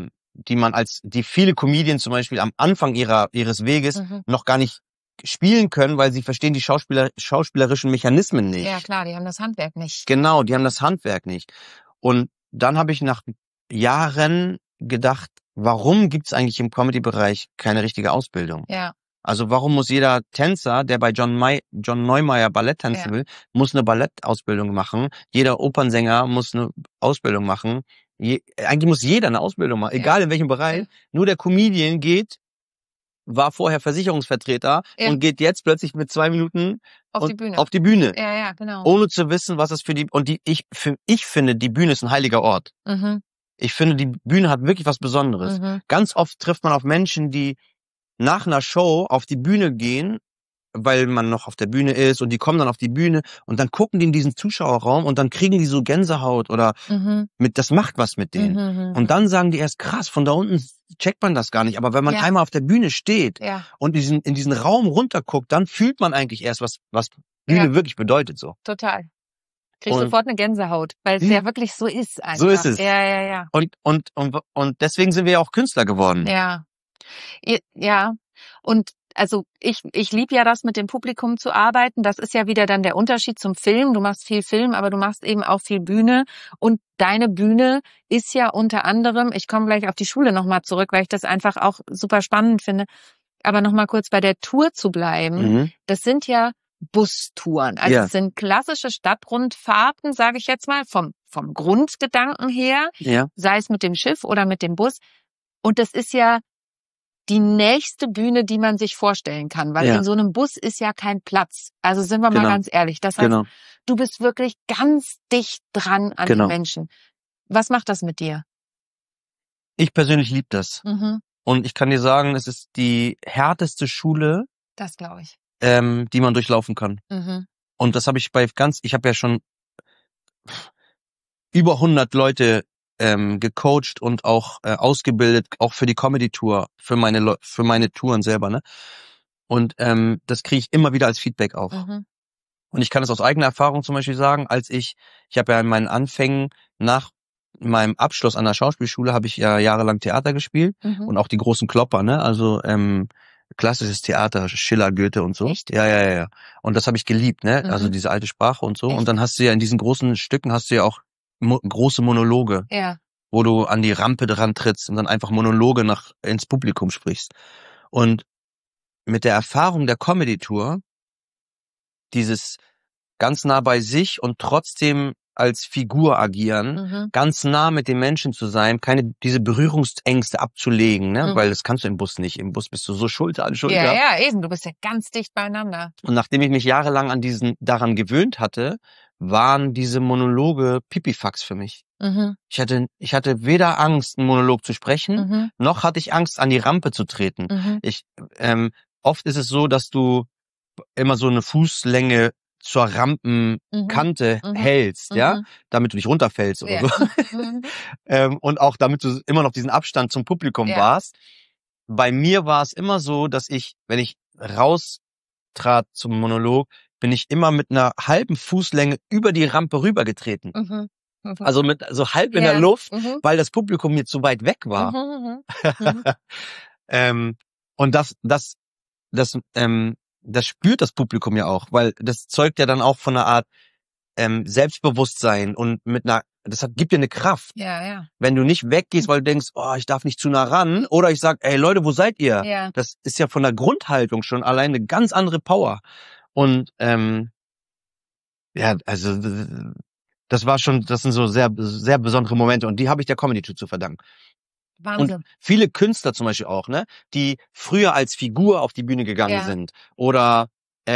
viele Comedians zum Beispiel am Anfang ihres Weges noch gar nicht spielen können, weil sie verstehen die schauspielerischen Mechanismen nicht. Ja, klar, die haben das Handwerk nicht. Genau, die haben das Handwerk nicht. Und dann habe ich nach Jahren gedacht, warum gibt's eigentlich im Comedy-Bereich keine richtige Ausbildung? Ja. Also warum muss jeder Tänzer, der bei John Neumeier Ballett tanzen will, muss eine Ballettausbildung machen? Jeder Opernsänger muss eine Ausbildung machen. Eigentlich muss jeder eine Ausbildung machen, egal in welchem Bereich. Ja. Nur der Comedian war vorher Versicherungsvertreter und geht jetzt plötzlich mit 2 Minuten auf die Bühne. Ja, genau. Ohne zu wissen, was es ich finde, die Bühne ist ein heiliger Ort. Ich finde, die Bühne hat wirklich was Besonderes. Ganz oft trifft man auf Menschen, die nach einer Show auf die Bühne gehen, weil man noch auf der Bühne ist und die kommen dann auf die Bühne und dann gucken die in diesen Zuschauerraum und dann kriegen die so Gänsehaut oder das macht was mit denen. Und dann sagen die erst, krass, von da unten checkt man das gar nicht. Aber wenn man einmal auf der Bühne steht und in diesen Raum runterguckt, dann fühlt man eigentlich erst, was Bühne wirklich bedeutet, so. Total. Kriegst sofort eine Gänsehaut, weil es ja wirklich so ist einfach. So ist es. Ja. Und deswegen sind wir ja auch Künstler geworden. Ja. Und also ich liebe ja das, mit dem Publikum zu arbeiten. Das ist ja wieder dann der Unterschied zum Film. Du machst viel Film, aber du machst eben auch viel Bühne. Und deine Bühne ist ja unter anderem, ich komme gleich auf die Schule nochmal zurück, weil ich das einfach auch super spannend finde. Aber nochmal kurz bei der Tour zu bleiben. Das sind ja Bustouren. Also es sind klassische Stadtrundfahrten, sage ich jetzt mal, vom Grundgedanken her. Ja. Sei es mit dem Schiff oder mit dem Bus. Und das ist ja die nächste Bühne, die man sich vorstellen kann, weil in so einem Bus ist ja kein Platz. Also sind wir mal ganz ehrlich. Das heißt, du bist wirklich ganz dicht dran an den Menschen. Was macht das mit dir? Ich persönlich liebe das. Und ich kann dir sagen, es ist die härteste Schule, das glaube ich, die man durchlaufen kann. Und das habe ich ich habe ja schon über 100 Leute gecoacht und auch ausgebildet, auch für die Comedy-Tour, für meine Touren selber, ne? Und das kriege ich immer wieder als Feedback auch. Und ich kann es aus eigener Erfahrung zum Beispiel sagen, ich habe ja in meinen Anfängen nach meinem Abschluss an der Schauspielschule habe ich ja jahrelang Theater gespielt und auch die großen Klopper, ne? Also klassisches Theater, Schiller, Goethe und so. Echt? Ja. Und das habe ich geliebt, ne? Also diese alte Sprache und so. Echt? Und dann hast du ja in diesen großen Stücken auch große Monologe, wo du an die Rampe dran trittst und dann einfach Monologe ins Publikum sprichst. Und mit der Erfahrung der Comedy-Tour, dieses ganz nah bei sich und trotzdem als Figur agieren, ganz nah mit den Menschen zu sein, diese Berührungsängste abzulegen, ne? Weil das kannst du im Bus nicht. Im Bus bist du so Schulter an Schulter. Ja, eben. Du bist ja ganz dicht beieinander. Und nachdem ich mich jahrelang daran gewöhnt hatte, waren diese Monologe Pipifax für mich. Ich hatte weder Angst, einen Monolog zu sprechen, noch hatte ich Angst, an die Rampe zu treten. Oft ist es so, dass du immer so eine Fußlänge zur Rampenkante hältst, ja, damit du nicht runterfällst oder so. Und auch damit du immer noch diesen Abstand zum Publikum warst. Bei mir war es immer so, dass wenn ich raustrat zum Monolog, bin ich immer mit einer halben Fußlänge über die Rampe rübergetreten. Also so halb in der Luft, weil das Publikum mir zu weit weg war. Und das spürt das Publikum ja auch, weil das zeugt ja dann auch von einer Art Selbstbewusstsein und gibt dir eine Kraft. Ja. Wenn du nicht weggehst, weil du denkst, oh, ich darf nicht zu nah ran, oder ich sag, ey Leute, wo seid ihr? Ja. Das ist ja von der Grundhaltung schon allein eine ganz andere Power. Und also das sind so sehr, sehr besondere Momente und die habe ich der Comedy Tour zu verdanken. Wahnsinn. Und viele Künstler zum Beispiel auch, ne, die früher als Figur auf die Bühne gegangen sind oder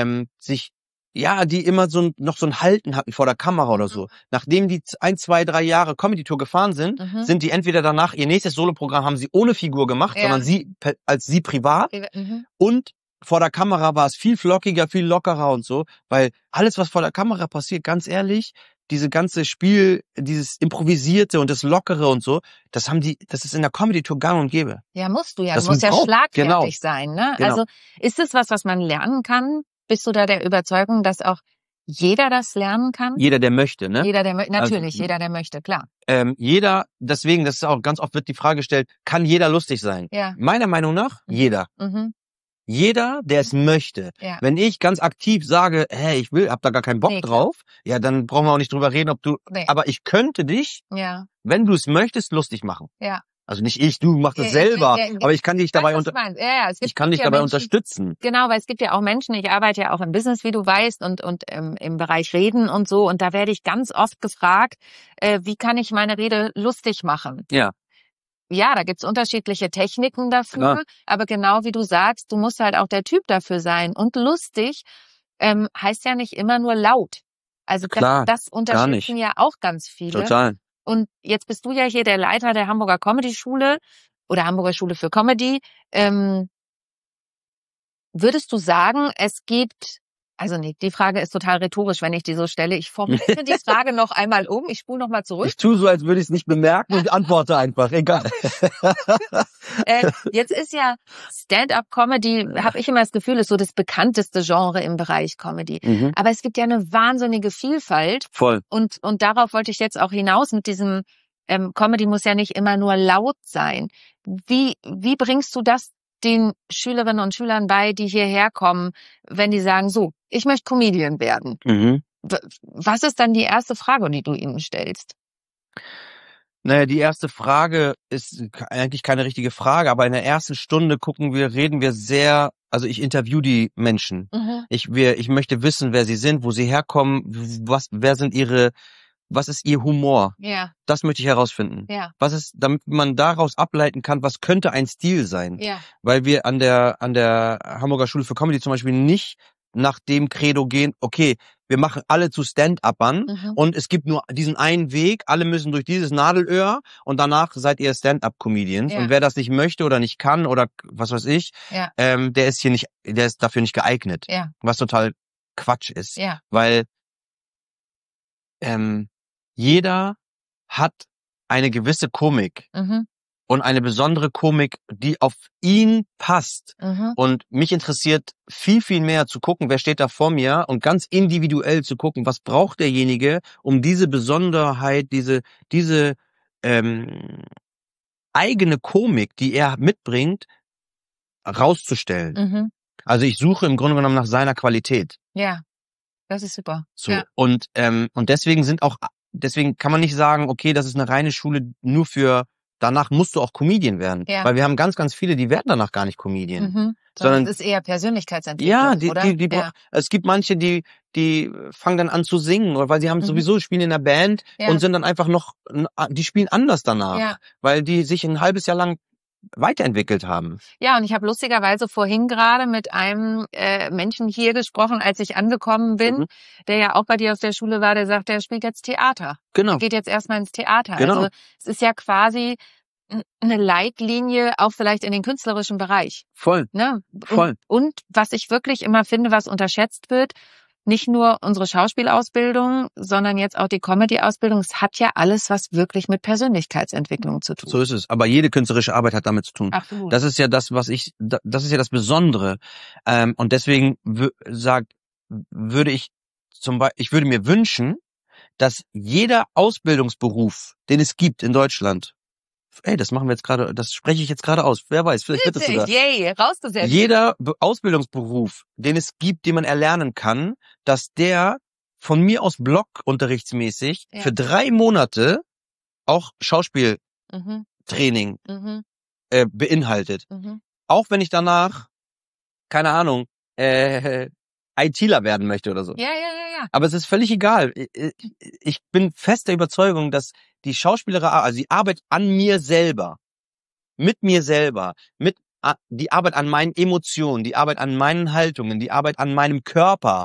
die immer noch so ein Halten hatten vor der Kamera oder so. Nachdem die 1, 2, 3 Jahre Comedy Tour gefahren sind, sind die entweder danach ihr nächstes Soloprogramm haben sie ohne Figur gemacht, sondern als sie privat und vor der Kamera war es viel flockiger, viel lockerer und so, weil alles, was vor der Kamera passiert, ganz ehrlich, diese ganze Spiel, dieses Improvisierte und das Lockere und so, das ist in der Comedy Tour gang und gäbe. Ja, musst du ja. Das Du musst ja braucht. schlagfertig sein, ne? Genau. Also, ist es was man lernen kann? Bist du da der Überzeugung, dass auch jeder das lernen kann? Jeder, der möchte, ne? Jeder, der möchte, klar. Deswegen, das ist auch ganz oft wird die Frage gestellt, kann jeder lustig sein? Ja. Meiner Meinung nach, jeder. Jeder, der es möchte. Ja. Wenn ich ganz aktiv sage, hey, hab da gar keinen Bock drauf, ja, dann brauchen wir auch nicht drüber reden, aber ich könnte dich, wenn du es möchtest, lustig machen. Ja. Also nicht du machst es selber, aber ich kann dich dabei unterstützen. Genau, weil es gibt ja auch Menschen, ich arbeite ja auch im Business, wie du weißt, und im Bereich Reden und so, und da werde ich ganz oft gefragt, wie kann ich meine Rede lustig machen? Ja. Ja, da gibt's unterschiedliche Techniken dafür, Klar. Aber genau wie du sagst, du musst halt auch der Typ dafür sein. Und lustig heißt ja nicht immer nur laut. Also Klar, das unterschätzen ja auch ganz viele. Total. Und jetzt bist du ja hier der Leiter der Hamburger Comedy Schule oder Hamburger Schule für Comedy. Würdest du sagen, es gibt... Also nee, die Frage ist total rhetorisch, wenn ich die so stelle. Ich formuliere die Frage noch einmal um. Ich spule noch mal zurück. Ich tue so, als würde ich es nicht bemerken und antworte einfach. Egal. Jetzt ist ja Stand-up-Comedy, habe ich immer das Gefühl, ist so das bekannteste Genre im Bereich Comedy. Aber es gibt ja eine wahnsinnige Vielfalt. Voll. Und darauf wollte ich jetzt auch hinaus mit diesem Comedy muss ja nicht immer nur laut sein. Wie bringst du das den Schülerinnen und Schülern bei, die hierher kommen, wenn die sagen, so, ich möchte Comedian werden? Was ist dann die erste Frage, die du ihnen stellst? Naja, die erste Frage ist eigentlich keine richtige Frage, aber in der ersten Stunde reden wir sehr, also ich interview die Menschen. Ich möchte wissen, wer sie sind, wo sie herkommen, was ist ihr Humor? Ja. Das möchte ich herausfinden. Ja. Damit man daraus ableiten kann, was könnte ein Stil sein? Ja. Weil wir an der Hamburger Schule für Comedy zum Beispiel nicht nach dem Credo gehen, okay, wir machen alle zu Stand-Uppern und es gibt nur diesen einen Weg, alle müssen durch dieses Nadelöhr und danach seid ihr Stand-Up-Comedians. Und wer das nicht möchte oder nicht kann oder was weiß ich, der ist dafür nicht geeignet. Ja. Was total Quatsch ist. Ja. Weil jeder hat eine gewisse Komik und eine besondere Komik, die auf ihn passt. Und mich interessiert viel, viel mehr zu gucken, wer steht da vor mir und ganz individuell zu gucken, was braucht derjenige, um diese Besonderheit, diese eigene Komik, die er mitbringt, rauszustellen. Also ich suche im Grunde genommen nach seiner Qualität. Ja, das ist super. So. Ja. Und deswegen kann man nicht sagen, okay, das ist eine reine Schule nur für danach musst du auch Comedian werden. Ja. Weil wir haben ganz, ganz viele, die werden danach gar nicht Comedian. Sondern es ist eher Persönlichkeitsentwicklung, ja, oder? Es gibt manche, die fangen dann an zu singen, oder weil sie haben sowieso, spielen in der Band und sind dann einfach noch, die spielen anders danach, weil die sich ein halbes Jahr lang weiterentwickelt haben. Ja, und ich habe lustigerweise vorhin gerade mit einem Menschen hier gesprochen, als ich angekommen bin, der ja auch bei dir aus der Schule war, der sagt, der spielt jetzt Theater. Genau. Der geht jetzt erstmal ins Theater. Genau. Also es ist ja quasi eine Leitlinie auch vielleicht in den künstlerischen Bereich. Voll. Ne? Voll. Und was ich wirklich immer finde, was unterschätzt wird, nicht nur unsere Schauspielausbildung, sondern jetzt auch die Comedy-Ausbildung, es hat ja alles was wirklich mit Persönlichkeitsentwicklung zu tun. So ist es. Aber jede künstlerische Arbeit hat damit zu tun. Absolut. Das ist ja das, das ist ja das Besondere. Und deswegen würde ich mir wünschen, dass jeder Ausbildungsberuf, den es gibt in Deutschland, das machen wir jetzt gerade, das spreche ich jetzt gerade aus. Wer weiß, vielleicht wird es sogar. Yay, rausgesetzt. Jeder Ausbildungsberuf, den es gibt, den man erlernen kann, dass der von mir aus blockunterrichtsmäßig für 3 Monate auch Schauspieltraining beinhaltet. Auch wenn ich danach, keine Ahnung, ITler werden möchte oder so. Ja. Aber es ist völlig egal. Ich bin fest der Überzeugung, dass die die Arbeit an mir selber, mit mir selber, die Arbeit an meinen Emotionen, die Arbeit an meinen Haltungen, die Arbeit an meinem Körper,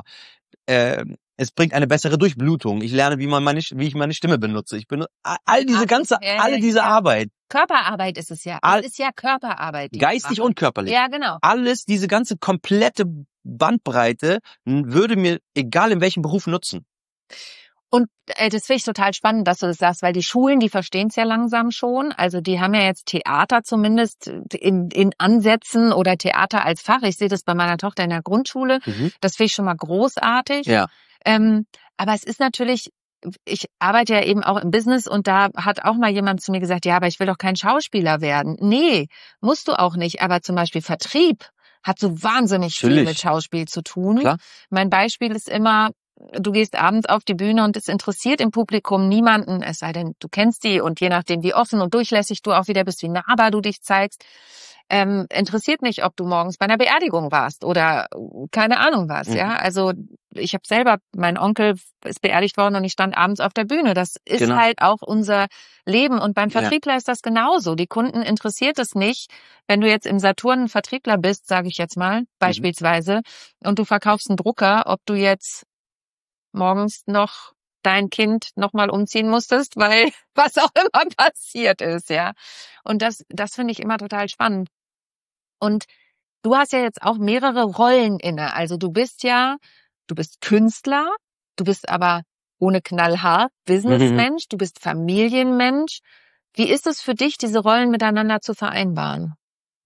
es bringt eine bessere Durchblutung. Ich lerne, wie ich meine Stimme benutze. Ich bin all diese Arbeit. Körperarbeit ist es ja. Es ist ja Körperarbeit. Geistig und körperlich. Ja, genau. Alles, diese ganze komplette Bandbreite würde mir, egal in welchem Beruf, nutzen. Und das finde ich total spannend, dass du das sagst, weil die Schulen, die verstehen es ja langsam schon. Also die haben ja jetzt Theater zumindest in Ansätzen oder Theater als Fach. Ich sehe das bei meiner Tochter in der Grundschule. Das finde ich schon mal großartig. Ja. Aber es ist natürlich, ich arbeite ja eben auch im Business und da hat auch mal jemand zu mir gesagt, ja, aber ich will doch kein Schauspieler werden. Nee, musst du auch nicht. Aber zum Beispiel Vertrieb hat so wahnsinnig viel mit Schauspiel zu tun. Klar. Mein Beispiel ist immer, du gehst abends auf die Bühne und es interessiert im Publikum niemanden, es sei denn, du kennst die und je nachdem, wie offen und durchlässig du auch wieder bist, wie nahbar du dich zeigst, interessiert nicht, ob du morgens bei einer Beerdigung warst oder keine Ahnung was, ja. Also ich habe selber, mein Onkel ist beerdigt worden und ich stand abends auf der Bühne. Das ist halt auch unser Leben und beim Vertriebler ist das genauso. Die Kunden interessiert es nicht, wenn du jetzt im Saturn ein Vertriebler bist, sage ich jetzt mal, beispielsweise, und du verkaufst einen Drucker, ob du jetzt morgens noch dein Kind nochmal umziehen musstest, weil was auch immer passiert ist, ja. Und das finde ich immer total spannend. Und du hast ja jetzt auch mehrere Rollen inne. Also du bist Künstler, du bist aber ohne knallhart Businessmensch, du bist Familienmensch. Wie ist es für dich, diese Rollen miteinander zu vereinbaren?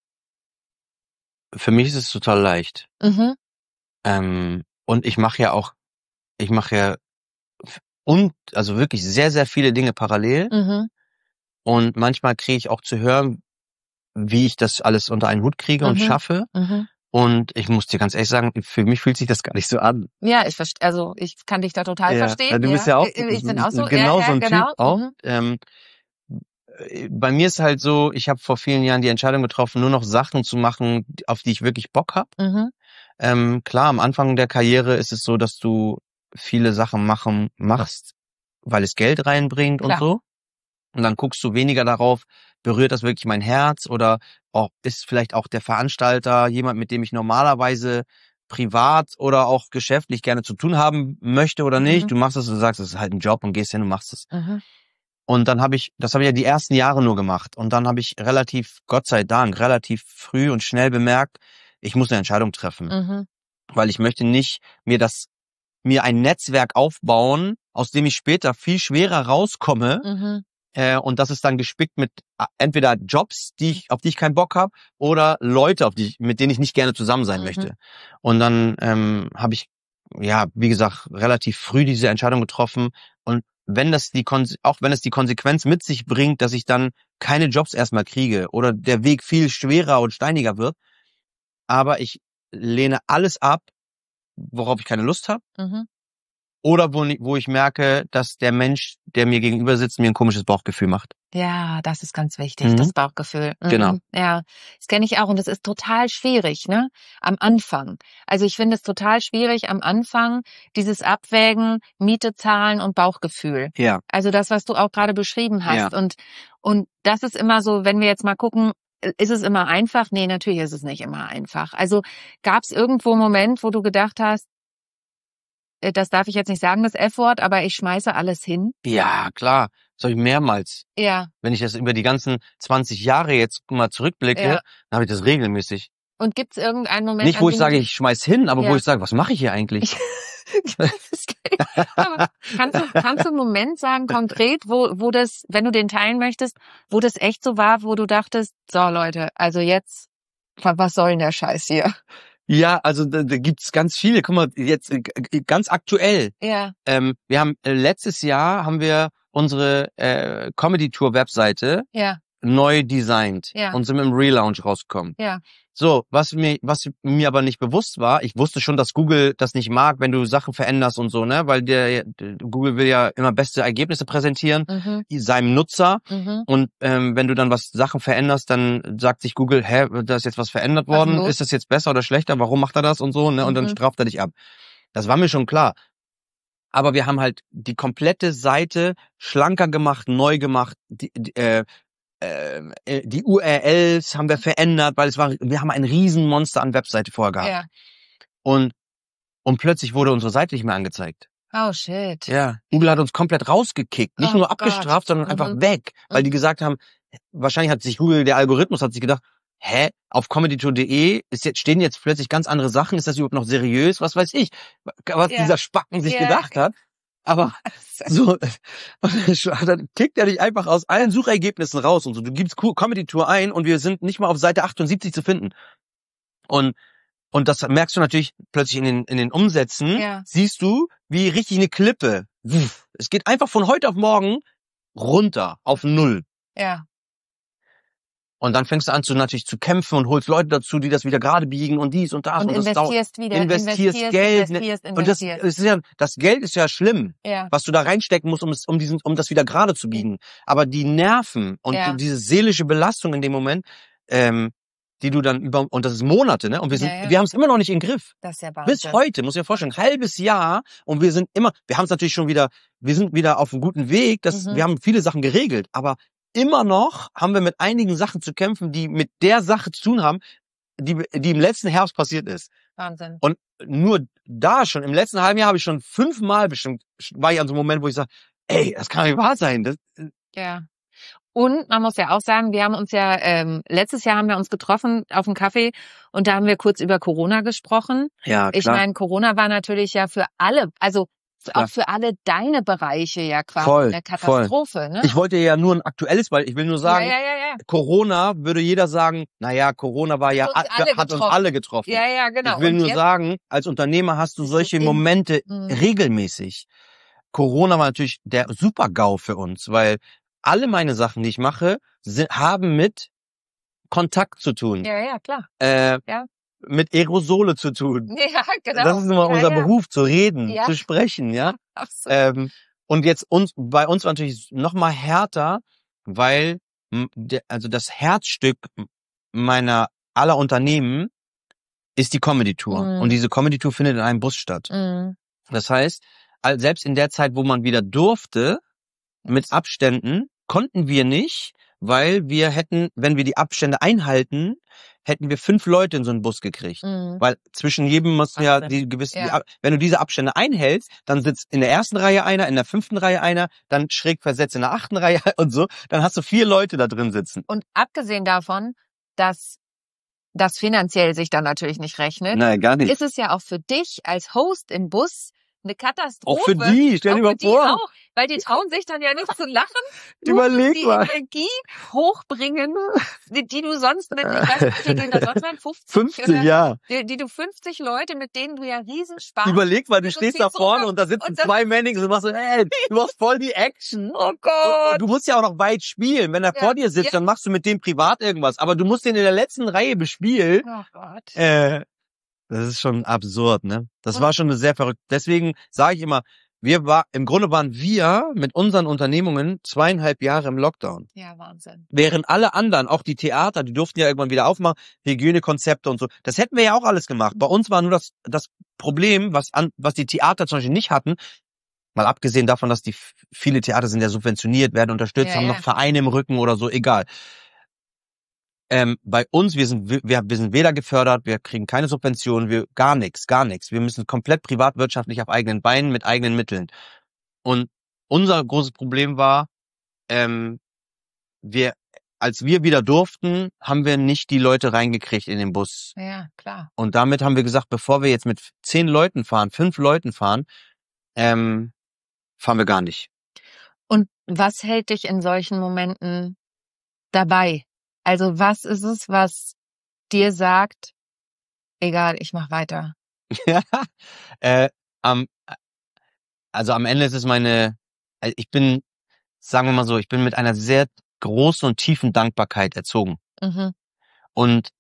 Für mich ist es total leicht. Und ich mache ja also wirklich sehr, sehr viele Dinge parallel. Und manchmal kriege ich auch zu hören, wie ich das alles unter einen Hut kriege und schaffe. Und ich muss dir ganz ehrlich sagen, für mich fühlt sich das gar nicht so an. Ja, ich kann dich da total verstehen. Du bist ja auch, ich bin auch so, genau so ein genau. Typ auch. Bei mir ist halt so, ich habe vor vielen Jahren die Entscheidung getroffen, nur noch Sachen zu machen, auf die ich wirklich Bock habe. Klar, am Anfang der Karriere ist es so, dass du viele Sachen machst, weil es Geld reinbringt und so. Und dann guckst du weniger darauf, berührt das wirklich mein Herz oder ist vielleicht auch der Veranstalter jemand, mit dem ich normalerweise privat oder auch geschäftlich gerne zu tun haben möchte oder nicht. Du machst es und sagst, es ist halt ein Job und gehst hin und machst es. Und dann das habe ich ja die ersten Jahre nur gemacht. Und dann habe ich Gott sei Dank, relativ früh und schnell bemerkt, ich muss eine Entscheidung treffen. Weil ich möchte nicht mir ein Netzwerk aufbauen, aus dem ich später viel schwerer rauskomme. Und das ist dann gespickt mit entweder Jobs, auf die ich keinen Bock habe, oder Leute, mit denen ich nicht gerne zusammen sein möchte. Und dann habe ich, wie gesagt, relativ früh diese Entscheidung getroffen. Und auch wenn es die Konsequenz mit sich bringt, dass ich dann keine Jobs erstmal kriege oder der Weg viel schwerer und steiniger wird, aber ich lehne alles ab, worauf ich keine Lust habe. oder wo ich merke, dass der Mensch, der mir gegenüber sitzt, mir ein komisches Bauchgefühl macht. Ja, das ist ganz wichtig, das Bauchgefühl. Genau. Ja, das kenne ich auch und das ist total schwierig, ne? Am Anfang. Also ich finde es total schwierig am Anfang, dieses Abwägen, Miete zahlen und Bauchgefühl. Ja. Also das, was du auch gerade beschrieben hast. Ja. Und das ist immer so, wenn wir jetzt mal gucken, ist es immer einfach? Nee, natürlich ist es nicht immer einfach. Also gab es irgendwo einen Moment, wo du gedacht hast, das darf ich jetzt nicht sagen, das F-Wort, aber ich schmeiße alles hin? Ja, klar. Das habe ich mehrmals. Ja. Wenn ich das über die ganzen 20 Jahre jetzt mal zurückblicke, dann habe ich das regelmäßig. Und gibt's irgendeinen Moment, nicht, wo ich sage, ich schmeiß hin, aber wo ich sage, was mache ich hier eigentlich? Aber kannst du einen Moment sagen, konkret, wo das, wenn du den teilen möchtest, wo das echt so war, wo du dachtest, so Leute, also jetzt, was soll denn der Scheiß hier? Ja, also da gibt's ganz viele. Guck mal, jetzt ganz aktuell. Ja. Wir haben letztes Jahr haben wir unsere Comedy Tour Webseite neu designt und sind mit dem Relaunch rausgekommen. Ja. So, was mir aber nicht bewusst war, ich wusste schon, dass Google das nicht mag, wenn du Sachen veränderst und so, ne, weil Google will ja immer beste Ergebnisse präsentieren seinem Nutzer und wenn du dann Sachen veränderst, dann sagt sich Google, da ist jetzt was verändert worden, ist das jetzt besser oder schlechter, warum macht er das und so, ne, und dann straft er dich ab. Das war mir schon klar. Aber wir haben halt die komplette Seite schlanker gemacht, neu gemacht, die URLs haben wir verändert, weil wir haben ein Riesenmonster an Webseite vorher gehabt. Ja. Und plötzlich wurde unsere Seite nicht mehr angezeigt. Oh shit. Ja. Google hat uns komplett rausgekickt. Nicht nur abgestraft, sondern einfach weg. Weil die gesagt haben, wahrscheinlich hat sich Google, der Algorithmus hat sich gedacht, auf comedytour.de stehen jetzt plötzlich ganz andere Sachen. Ist das überhaupt noch seriös? Was weiß ich, was dieser Spacken sich gedacht hat. Aber so, dann kickt er dich einfach aus allen Suchergebnissen raus und so. Du gibst Comedy Tour ein und wir sind nicht mal auf Seite 78 zu finden. Und das merkst du natürlich plötzlich in den Umsätzen. Ja. Siehst du, wie richtig eine Klippe. Es geht einfach von heute auf morgen runter auf 0. Ja. Und dann fängst du an natürlich zu kämpfen und holst Leute dazu, die das wieder gerade biegen und dies und das. Und investierst wieder. Investierst Geld. Und das Geld ist ja schlimm, was du da reinstecken musst, um das wieder gerade zu biegen. Aber die Nerven und diese seelische Belastung in dem Moment, die du dann und das ist Monate, ne? Und wir haben es immer noch nicht im Griff. Das ist ja Wahnsinn. Bis heute, muss ich mir vorstellen, ein halbes Jahr und wir sind wieder auf einem guten Weg, wir haben viele Sachen geregelt, aber immer noch haben wir mit einigen Sachen zu kämpfen, die mit der Sache zu tun haben, die im letzten Herbst passiert ist. Wahnsinn. Und nur da schon, im letzten halben Jahr habe ich schon 5-mal bestimmt, war ich an so einem Moment, wo ich sage, ey, das kann nicht wahr sein. Ja. Und man muss ja auch sagen, wir haben uns letztes Jahr haben wir uns getroffen auf einem Kaffee und da haben wir kurz über Corona gesprochen. Ja, klar. Ich meine, Corona war natürlich ja für alle, also auch für alle deine Bereiche ja quasi eine Katastrophe. Voll. Ne? Ich wollte ja nur ein aktuelles, weil ich will nur sagen, Corona würde jeder sagen, naja, Corona war hat uns alle getroffen. Ja, genau. Ich will nur sagen, als Unternehmer hast du solche Momente regelmäßig. Corona war natürlich der Super-GAU für uns, weil alle meine Sachen, die ich mache, haben mit Kontakt zu tun. Ja, klar. Mit Aerosole zu tun. Ja, genau. Das ist nun mal unser Beruf, zu reden, zu sprechen, ja. Absolut. Und jetzt bei uns war natürlich noch mal härter, weil das Herzstück aller Unternehmen ist die Comedy Tour. Und diese Comedy Tour findet in einem Bus statt. Das heißt, selbst in der Zeit, wo man wieder durfte, mit Abständen, konnten wir nicht, weil wir hätten, wenn wir die Abstände einhalten, hätten wir 5 Leute in so einen Bus gekriegt. Weil zwischen jedem muss ja wenn du diese Abstände einhältst, dann sitzt in der ersten Reihe einer, in der 5. Reihe einer, dann schräg versetzt in der 8. Reihe und so, dann hast du 4 Leute da drin sitzen. Und abgesehen davon, dass das finanziell sich dann natürlich nicht rechnet, nein, gar nicht. Ist es ja auch für dich als Host im Bus eine Katastrophe. Auch für die, stell dir mal vor. Auch, weil die trauen sich dann ja nicht zu lachen. Überleg mal. Die Energie hochbringen, die du sonst mit, ich weiß nicht, wie viel das waren, 50, ja. Die du 50 Leute, mit denen du ja Riesenspaß. Überleg mal, du stehst da vorne und da sitzen 2 Mannings und machst so, du machst voll die Action. Oh Gott. Und du musst ja auch noch weit spielen. Wenn er vor dir sitzt, dann machst du mit dem privat irgendwas. Aber du musst den in der letzten Reihe bespielen. Oh Gott. Das ist schon absurd, ne? Das war schon eine sehr verrückt. Deswegen sage ich immer, Im Grunde waren wir mit unseren Unternehmungen 2,5 Jahre im Lockdown. Ja, Wahnsinn. Während alle anderen, auch die Theater, die durften ja irgendwann wieder aufmachen, Hygienekonzepte und so. Das hätten wir ja auch alles gemacht. Bei uns war nur das Problem, was die Theater zum Beispiel nicht hatten, mal abgesehen davon, dass viele Theater sind ja subventioniert, werden unterstützt, haben noch Vereine im Rücken oder so, egal. Bei uns, wir sind weder gefördert, wir kriegen keine Subventionen, gar nichts. Wir müssen komplett privatwirtschaftlich auf eigenen Beinen mit eigenen Mitteln. Und unser großes Problem war, als wir wieder durften, haben wir nicht die Leute reingekriegt in den Bus. Ja, klar. Und damit haben wir gesagt, bevor wir jetzt mit 10 Leuten fahren, 5 Leuten fahren, fahren wir gar nicht. Und was hält dich in solchen Momenten dabei? Also was ist es, was dir sagt, egal, ich mach weiter? Also am Ende ist es sagen wir mal so, ich bin mit einer sehr großen und tiefen Dankbarkeit erzogen. Mhm. Und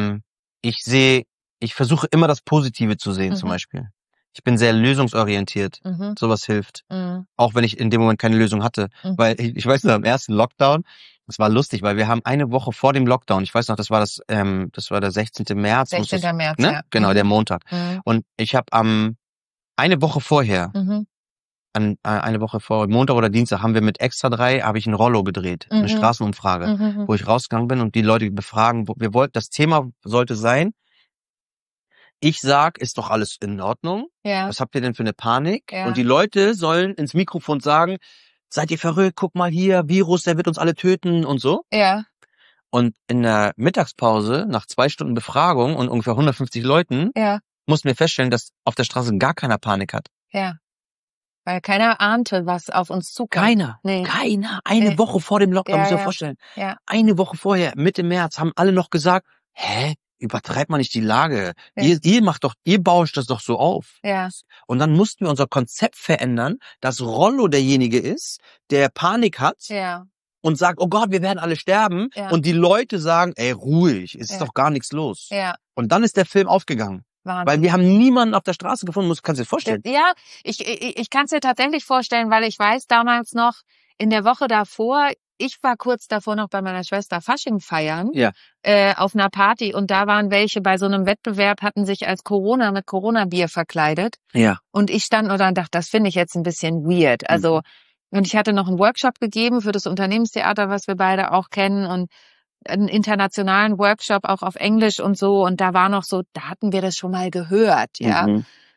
ich versuche immer das Positive zu sehen, zum Beispiel. Ich bin sehr lösungsorientiert. Sowas hilft. Auch wenn ich in dem Moment keine Lösung hatte. Weil ich weiß noch, am ersten Lockdown, das war lustig, weil wir haben eine Woche vor dem Lockdown, ich weiß noch, das war der 16. März. 16. März, ne? Ja. Genau, der Montag. Und ich habe eine Woche vorher, eine Woche vor Montag oder Dienstag, haben wir mit Extra 3, habe ich ein Rollo gedreht, eine Straßenumfrage, wo ich rausgegangen bin und die Leute befragen, das Thema sollte sein, ich sag, ist doch alles in Ordnung. Ja. Was habt ihr denn für eine Panik? Ja. Und die Leute sollen ins Mikrofon sagen, seid ihr verrückt, guck mal hier, Virus, der wird uns alle töten und so. Ja. Und in der Mittagspause, nach 2 Stunden Befragung und ungefähr 150 Leuten, mussten wir feststellen, dass auf der Straße gar keiner Panik hat. Ja. Weil keiner ahnte, was auf uns zukommt. Keiner. Eine Woche vor dem Lockdown, muss ich mir vorstellen. Ja. Eine Woche vorher, Mitte März, haben alle noch gesagt, übertreibt man nicht die Lage. Ja. Ihr bauscht das doch so auf. Ja. Und dann mussten wir unser Konzept verändern, dass Rollo derjenige ist, der Panik hat und sagt, oh Gott, wir werden alle sterben. Ja. Und die Leute sagen, ruhig, es ist doch gar nichts los. Ja. Und dann ist der Film aufgegangen. Wahnsinn. Weil wir haben niemanden auf der Straße gefunden, kannst du dir vorstellen? Ja, ich kann es dir tatsächlich vorstellen, weil ich weiß damals noch, in der Woche davor, ich war kurz davor noch bei meiner Schwester Fasching feiern, auf einer Party, und da waren welche bei so einem Wettbewerb, hatten sich als mit Corona-Bier verkleidet. Ja. Und ich stand nur da und dachte, das finde ich jetzt ein bisschen weird. Also, und ich hatte noch einen Workshop gegeben für das Unternehmenstheater, was wir beide auch kennen, und einen internationalen Workshop auch auf Englisch und so. Und da war noch so, da hatten wir das schon mal gehört, ja.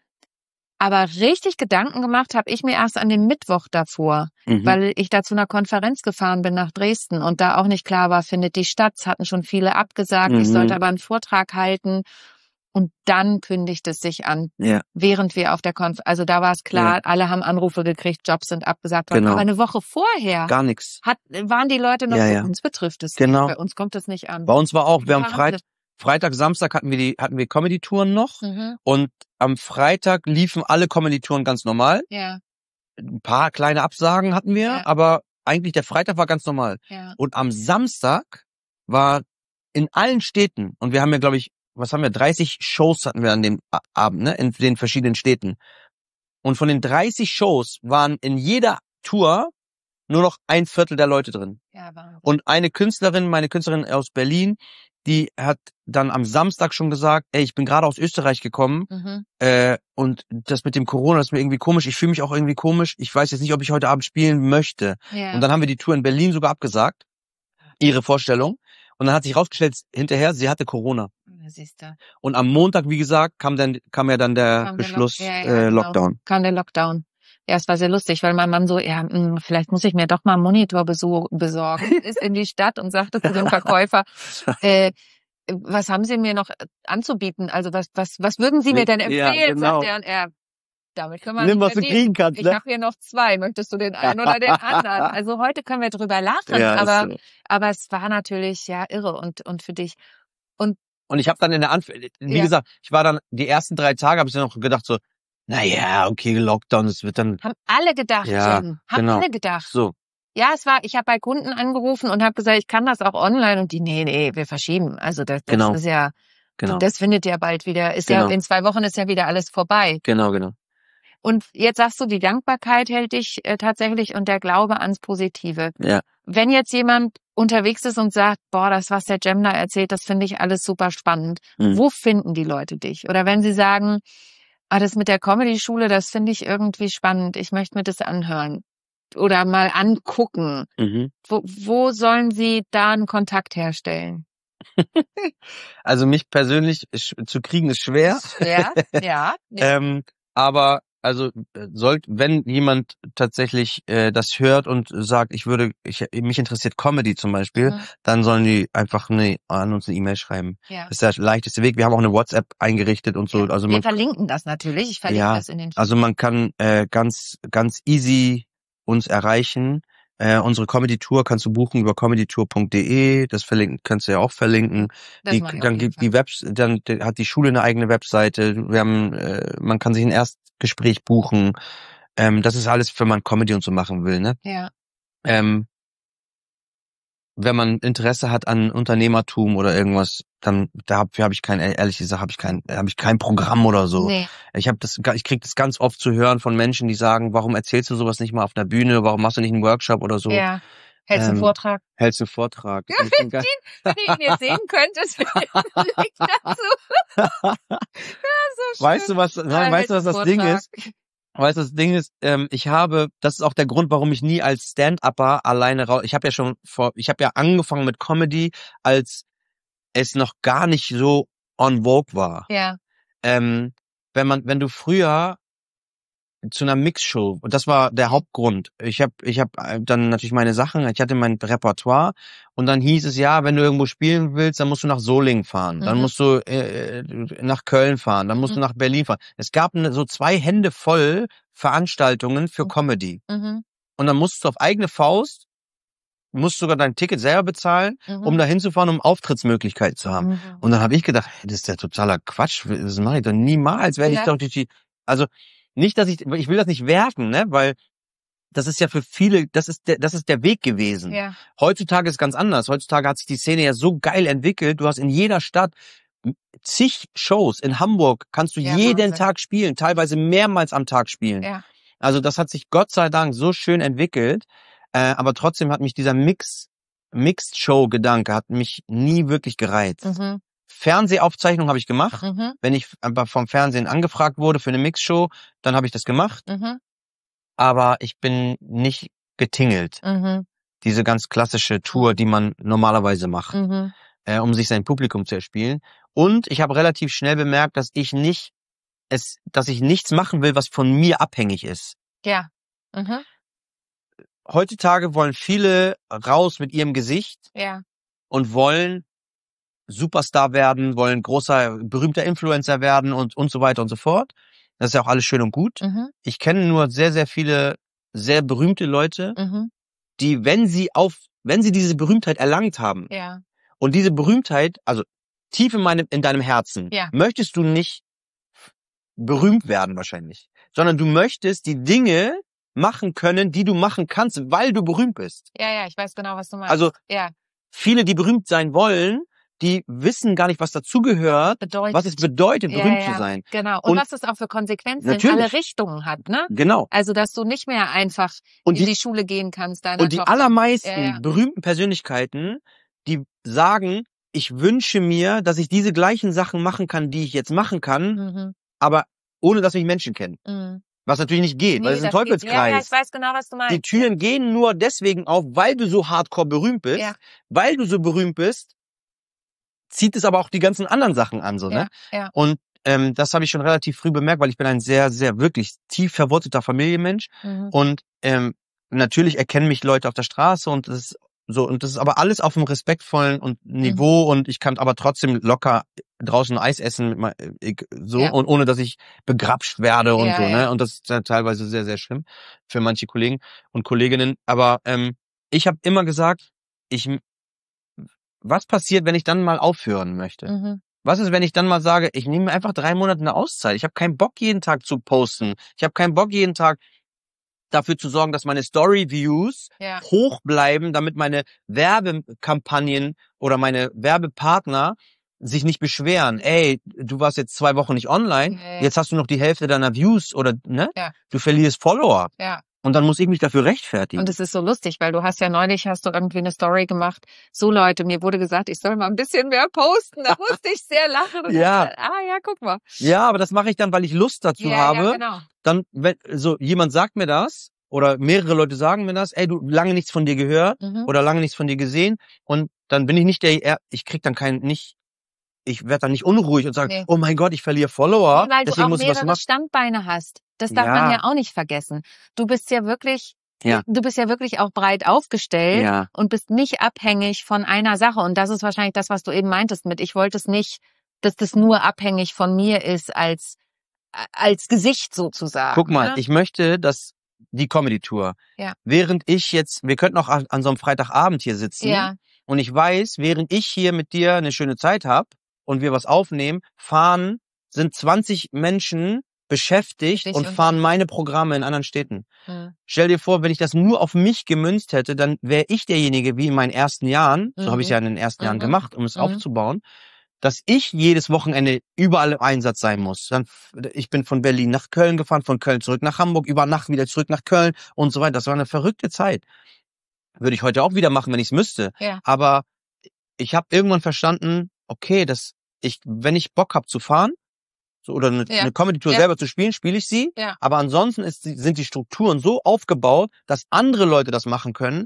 Aber richtig Gedanken gemacht habe ich mir erst an dem Mittwoch davor, weil ich da zu einer Konferenz gefahren bin nach Dresden und da auch nicht klar war, findet die statt. Es hatten schon viele abgesagt, ich sollte aber einen Vortrag halten. Und dann kündigt es sich an, während wir auf der Konferenz, also da war es klar, alle haben Anrufe gekriegt, Jobs sind abgesagt worden. Genau. Aber eine Woche vorher gar nichts. Waren die Leute noch, uns betrifft es nicht. Bei uns kommt es nicht an. Bei uns war auch, wir haben Freitag, Samstag hatten wir Comedy-Touren noch und am Freitag liefen alle Comedy-Touren ganz normal. Ja. Ein paar kleine Absagen hatten wir, aber eigentlich der Freitag war ganz normal. Ja. Und am Samstag war in allen Städten, und wir haben ja, glaube ich, 30 Shows hatten wir an dem Abend, ne, in den verschiedenen Städten. Und von den 30 Shows waren in jeder Tour nur noch 1/4 der Leute drin. Ja, Wahnsinn. Und meine Künstlerin aus Berlin, die hat dann am Samstag schon gesagt, ich bin gerade aus Österreich gekommen und das mit dem Corona, das ist mir irgendwie komisch, ich fühle mich auch irgendwie komisch, ich weiß jetzt nicht, ob ich heute Abend spielen möchte. Ja. Und dann haben wir die Tour in Berlin sogar abgesagt, ihre Vorstellung. Und dann hat sich rausgestellt, hinterher, sie hatte Corona. Siehste. Und am Montag, wie gesagt, kam ja dann der Beschluss, Lockdown. Kam der Lockdown. Ja, es war sehr lustig, weil mein Mann so, vielleicht muss ich mir doch mal einen Monitor besorgen, ist in die Stadt und sagte zu dem Verkäufer, was haben Sie mir noch anzubieten? Also was würden Sie mir denn empfehlen? Ja, genau. Sagt er, und er, damit können wir nimm, was du kriegen kannst. Ich habe hier noch 2. Möchtest du den einen oder den anderen? Also heute können wir drüber lachen, aber es war natürlich irre und für dich. Und ich habe dann wie gesagt, ich war dann die ersten 3 Tage, habe ich dann noch gedacht so, naja, okay, Lockdown, es wird dann. Haben alle gedacht, alle gedacht. So. Ja, ich habe bei Kunden angerufen und habe gesagt, ich kann das auch online, und die, nee, wir verschieben. Also das ist ja, das findet ja bald wieder, in 2 Wochen ist ja wieder alles vorbei. Genau. Und jetzt sagst du, die Dankbarkeit hält dich tatsächlich und der Glaube ans Positive. Ja. Wenn jetzt jemand unterwegs ist und sagt, boah, das, was der Cem da erzählt, das finde ich alles super spannend. Wo finden die Leute dich? Oder wenn sie sagen, das mit der Comedy-Schule, das finde ich irgendwie spannend, ich möchte mir das anhören oder mal angucken. Wo sollen sie da einen Kontakt herstellen? Also mich persönlich zu kriegen ist schwer. Ja. Aber also wenn jemand tatsächlich das hört und sagt, mich interessiert Comedy zum Beispiel, dann sollen die einfach an uns eine E-Mail schreiben. Ja. Das ist der leichteste Weg. Wir haben auch eine WhatsApp eingerichtet und so. Ja. Also wir verlinken das natürlich. Ich verlinke das in den Show. Also man kann ganz easy uns erreichen. Unsere Comedy-Tour kannst du buchen über comedytour.de. Das kannst du ja auch verlinken. Dann hat die Schule eine eigene Webseite. Man kann sich ein Erstgespräch buchen. Das ist alles, wenn man Comedy und so machen will, ne? Ja. Wenn man Interesse hat an Unternehmertum oder irgendwas, dann habe ich kein Programm oder so. Nee. Ich krieg das ganz oft zu hören von Menschen, die sagen, warum erzählst du sowas nicht mal auf einer Bühne? Warum machst du nicht einen Workshop oder so? Ja. Hältst du einen Vortrag? Hältst du einen Vortrag? Ja, wenn ihr ihn jetzt sehen könntet, Link dazu. Ja, so schön. Weißt du, was das Ding ist? Weißt du, das Ding ist, das ist auch der Grund, warum ich nie als Stand-Upper alleine raus. Ich habe ja angefangen mit Comedy, als es noch gar nicht so on vogue war. Ja. Wenn du früher zu einer Mixshow, und das war der Hauptgrund. Ich hab dann natürlich meine Sachen, ich hatte mein Repertoire und dann hieß es, ja, wenn du irgendwo spielen willst, dann musst du nach Solingen fahren, dann musst du nach Köln fahren, dann musst du nach Berlin fahren. Es gab so 2 Hände voll Veranstaltungen für Comedy. Und dann musst du auf eigene Faust, musst sogar dein Ticket selber bezahlen, um da hinzufahren, um Auftrittsmöglichkeiten zu haben. Und dann habe ich gedacht, das ist ja totaler Quatsch, das mache ich doch niemals, werde ich doch also nicht, ich will das nicht werten, ne, weil das ist ja für viele, das ist der Weg gewesen. Ja. Heutzutage ist es ganz anders. Heutzutage hat sich die Szene ja so geil entwickelt. Du hast in jeder Stadt zig Shows. In Hamburg kannst du jeden Tag spielen, teilweise mehrmals am Tag spielen. Ja. Also das hat sich Gott sei Dank so schön entwickelt. Aber trotzdem hat mich dieser Mixed-Show-Gedanke hat mich nie wirklich gereizt. Fernsehaufzeichnung habe ich gemacht. Wenn ich aber vom Fernsehen angefragt wurde für eine Mixshow, dann habe ich das gemacht. Aber ich bin nicht getingelt. Diese ganz klassische Tour, die man normalerweise macht, um sich sein Publikum zu erspielen. Und ich habe relativ schnell bemerkt, dass ich nichts machen will, was von mir abhängig ist. Ja. Heutzutage wollen viele raus mit ihrem Gesicht und wollen Superstar werden, wollen berühmter Influencer werden und so weiter und so fort. Das ist ja auch alles schön und gut. Ich kenne nur sehr, sehr viele sehr berühmte Leute, die, wenn sie diese Berühmtheit erlangt haben, und diese Berühmtheit, also tief in deinem Herzen, möchtest du nicht berühmt werden wahrscheinlich, sondern du möchtest die Dinge machen können, die du machen kannst, weil du berühmt bist. Ja, ich weiß genau, was du meinst. Also viele, die berühmt sein wollen, die wissen gar nicht, was dazugehört, was es bedeutet, berühmt zu sein. Genau. Und was es auch für Konsequenzen in alle Richtungen hat, ne? Genau. Also, dass du nicht mehr einfach in die Schule gehen kannst. Und die allermeisten berühmten Persönlichkeiten, die sagen, ich wünsche mir, dass ich diese gleichen Sachen machen kann, die ich jetzt machen kann, aber ohne, dass mich Menschen kennen. Was natürlich nicht geht, weil es ist ein Teufelskreis. Ja, ich weiß genau, was du meinst. Die Türen gehen nur deswegen auf, weil du so hardcore berühmt bist. Weil du so berühmt bist, zieht es aber auch die ganzen anderen Sachen an, so, ne? Und das habe ich schon relativ früh bemerkt, weil ich bin ein sehr, sehr wirklich tief verwurzelter Familienmensch. Und natürlich erkennen mich Leute auf der Straße und das ist aber alles auf einem respektvollen Niveau und ich kann aber trotzdem locker draußen Eis essen und ohne dass ich begrapscht werde und so, ne? Und das ist ja teilweise sehr, sehr schlimm für manche Kollegen und Kolleginnen. Aber ich habe immer gesagt, was passiert, wenn ich dann mal aufhören möchte? Was ist, wenn ich dann mal sage, ich nehme mir einfach 3 Monate eine Auszeit. Ich habe keinen Bock, jeden Tag zu posten. Ich habe keinen Bock, jeden Tag dafür zu sorgen, dass meine Story-Views hoch bleiben, damit meine Werbekampagnen oder meine Werbepartner sich nicht beschweren. Ey, du warst jetzt 2 Wochen nicht online, jetzt hast du noch die Hälfte deiner Views oder, ne? Ja. Du verlierst Follower. Ja. Und dann muss ich mich dafür rechtfertigen. Und es ist so lustig, weil du hast irgendwie eine Story gemacht. So Leute, mir wurde gesagt, ich soll mal ein bisschen mehr posten. Da musste ich sehr lachen. Und Ja. dachte, ja, guck mal. Ja, aber das mache ich dann, weil ich Lust dazu habe. Ja, genau. Dann, wenn so jemand sagt mir das oder mehrere Leute sagen mir das, ey, du lange nichts von dir gehört oder lange nichts von dir gesehen und dann bin ich nicht ich krieg dann ich werde dann nicht unruhig und sage, oh mein Gott, ich verliere Follower, weil deswegen du auch muss ich was mehrere machen. Standbeine hast. Das darf man ja auch nicht vergessen. Du bist ja wirklich auch breit aufgestellt und bist nicht abhängig von einer Sache. Und das ist wahrscheinlich das, was du eben meintest mit, ich wollte es nicht, dass das nur abhängig von mir ist als Gesicht sozusagen. Guck mal, ich möchte, dass die Comedy-Tour, während wir könnten auch an so einem Freitagabend hier sitzen und ich weiß, während ich hier mit dir eine schöne Zeit habe und wir was aufnehmen, sind 20 Menschen beschäftigt und fahren meine Programme in anderen Städten. Stell dir vor, wenn ich das nur auf mich gemünzt hätte, dann wäre ich derjenige, wie in meinen ersten Jahren, so habe ich es ja in den ersten Jahren gemacht, um es aufzubauen, dass ich jedes Wochenende überall im Einsatz sein muss. Ich bin von Berlin nach Köln gefahren, von Köln zurück nach Hamburg, über Nacht wieder zurück nach Köln und so weiter. Das war eine verrückte Zeit. Würde ich heute auch wieder machen, wenn ich es müsste. Ja. Aber ich habe irgendwann verstanden, okay, wenn ich Bock habe zu fahren, oder eine Comedy-Tour selber zu spielen, spiele ich sie. Ja. Aber ansonsten sind die Strukturen so aufgebaut, dass andere Leute das machen können,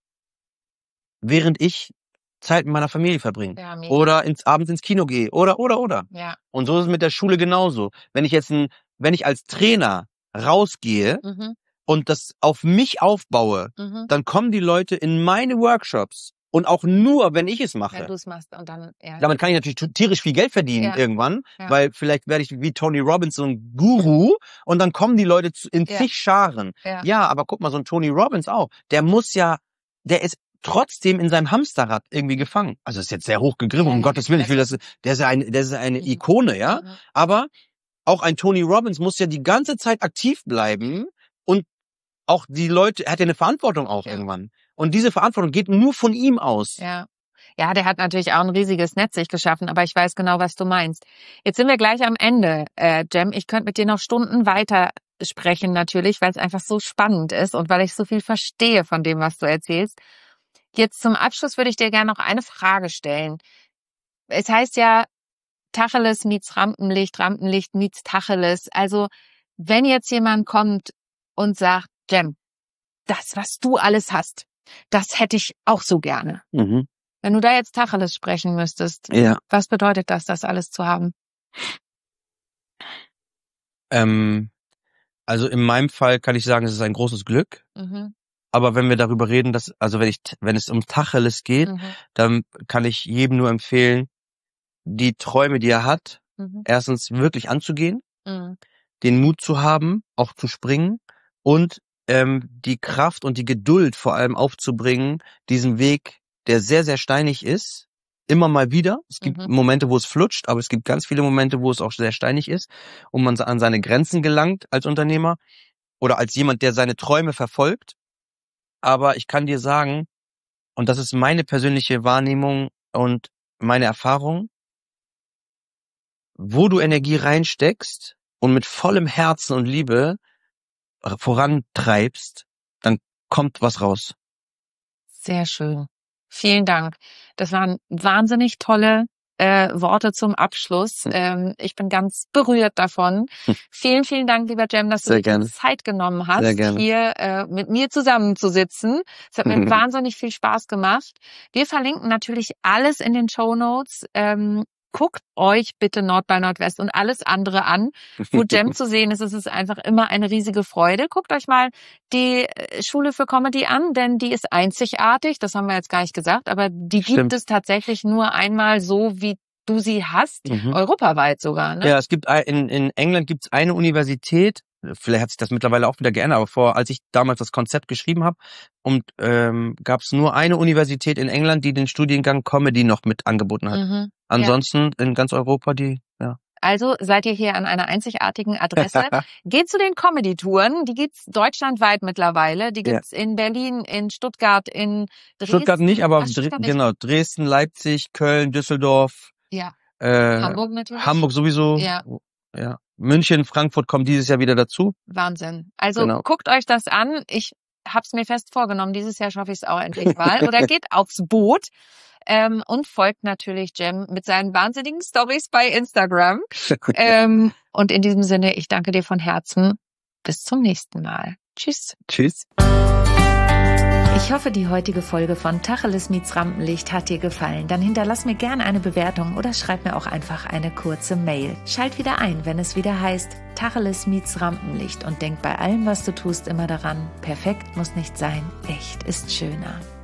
während ich Zeit mit meiner Familie verbringe. Ja, oder abends ins Kino gehe. Oder. Ja. Und so ist es mit der Schule genauso. Wenn ich als Trainer rausgehe und das auf mich aufbaue, dann kommen die Leute in meine Workshops. Und auch nur, wenn ich es mache. Wenn du es machst und dann, Damit kann ich natürlich tierisch viel Geld verdienen irgendwann, weil vielleicht werde ich wie Tony Robbins so ein Guru und dann kommen die Leute in zig Scharen. Ja, aber guck mal, so ein Tony Robbins auch, der ist trotzdem in seinem Hamsterrad irgendwie gefangen. Also ist jetzt sehr hoch gegriffen, um Gottes Willen, der ist eine Ikone, ja. Aber auch ein Tony Robbins muss ja die ganze Zeit aktiv bleiben und auch die Leute, er hat ja eine Verantwortung auch irgendwann. Und diese Verantwortung geht nur von ihm aus. Ja. Ja, der hat natürlich auch ein riesiges Netz sich geschaffen, aber ich weiß genau, was du meinst. Jetzt sind wir gleich am Ende, Jem. Ich könnte mit dir noch Stunden weiter sprechen natürlich, weil es einfach so spannend ist und weil ich so viel verstehe von dem, was du erzählst. Jetzt zum Abschluss würde ich dir gerne noch eine Frage stellen. Es heißt ja, Tacheles meets Rampenlicht, Rampenlicht meets Tacheles. Also, wenn jetzt jemand kommt und sagt, Jem, das, was du alles hast, das hätte ich auch so gerne. Wenn du da jetzt Tacheles sprechen müsstest, was bedeutet das alles zu haben? Also in meinem Fall kann ich sagen, es ist ein großes Glück. Aber wenn wir darüber reden, wenn es um Tacheles geht, dann kann ich jedem nur empfehlen, die Träume, die er hat, erstens wirklich anzugehen, den Mut zu haben, auch zu springen und die Kraft und die Geduld vor allem aufzubringen, diesen Weg, der sehr, sehr steinig ist, immer mal wieder. Es gibt Momente, wo es flutscht, aber es gibt ganz viele Momente, wo es auch sehr steinig ist und man an seine Grenzen gelangt als Unternehmer oder als jemand, der seine Träume verfolgt. Aber ich kann dir sagen, und das ist meine persönliche Wahrnehmung und meine Erfahrung, wo du Energie reinsteckst und mit vollem Herzen und Liebe vorantreibst, dann kommt was raus. Sehr schön. Vielen Dank. Das waren wahnsinnig tolle Worte zum Abschluss. Ich bin ganz berührt davon. Vielen, vielen Dank, lieber Jem, dass du dir die Zeit genommen hast, hier mit mir zusammenzusitzen. Es hat mir wahnsinnig viel Spaß gemacht. Wir verlinken natürlich alles in den Shownotes. Guckt euch bitte Nord by Nordwest und alles andere an, wo Jem zu sehen ist. Es ist einfach immer eine riesige Freude. Guckt euch mal die Schule für Comedy an, denn die ist einzigartig. Das haben wir jetzt gar nicht gesagt, aber die gibt es tatsächlich nur einmal so, wie du sie hast, europaweit sogar. Ne? Ja, es gibt in England gibt's eine Universität. Vielleicht hat sich das mittlerweile auch wieder geändert, aber als ich damals das Konzept geschrieben habe, gab es nur eine Universität in England, die den Studiengang Comedy noch mit angeboten hat. Ansonsten in ganz Europa Also seid ihr hier an einer einzigartigen Adresse. Geht zu den Comedy-Touren, die gibt's deutschlandweit mittlerweile. Die gibt's in Berlin, in Stuttgart, in Dresden. Stuttgart nicht, aber Dresden, Leipzig, Köln, Düsseldorf. Ja. Hamburg natürlich. Hamburg sowieso. Ja. Ja. München, Frankfurt kommen dieses Jahr wieder dazu. Wahnsinn. Also Genau. guckt euch das an. Ich hab's mir fest vorgenommen. Dieses Jahr schaffe ich es auch endlich mal. Oder geht aufs Boot und folgt natürlich Cem mit seinen wahnsinnigen Stories bei Instagram. Und in diesem Sinne, ich danke dir von Herzen. Bis zum nächsten Mal. Tschüss. Tschüss. Ich hoffe, die heutige Folge von Tacheles meets Rampenlicht hat dir gefallen. Dann hinterlass mir gerne eine Bewertung oder schreib mir auch einfach eine kurze Mail. Schalt wieder ein, wenn es wieder heißt Tacheles meets Rampenlicht und denk bei allem, was du tust, immer daran, perfekt muss nicht sein, echt ist schöner.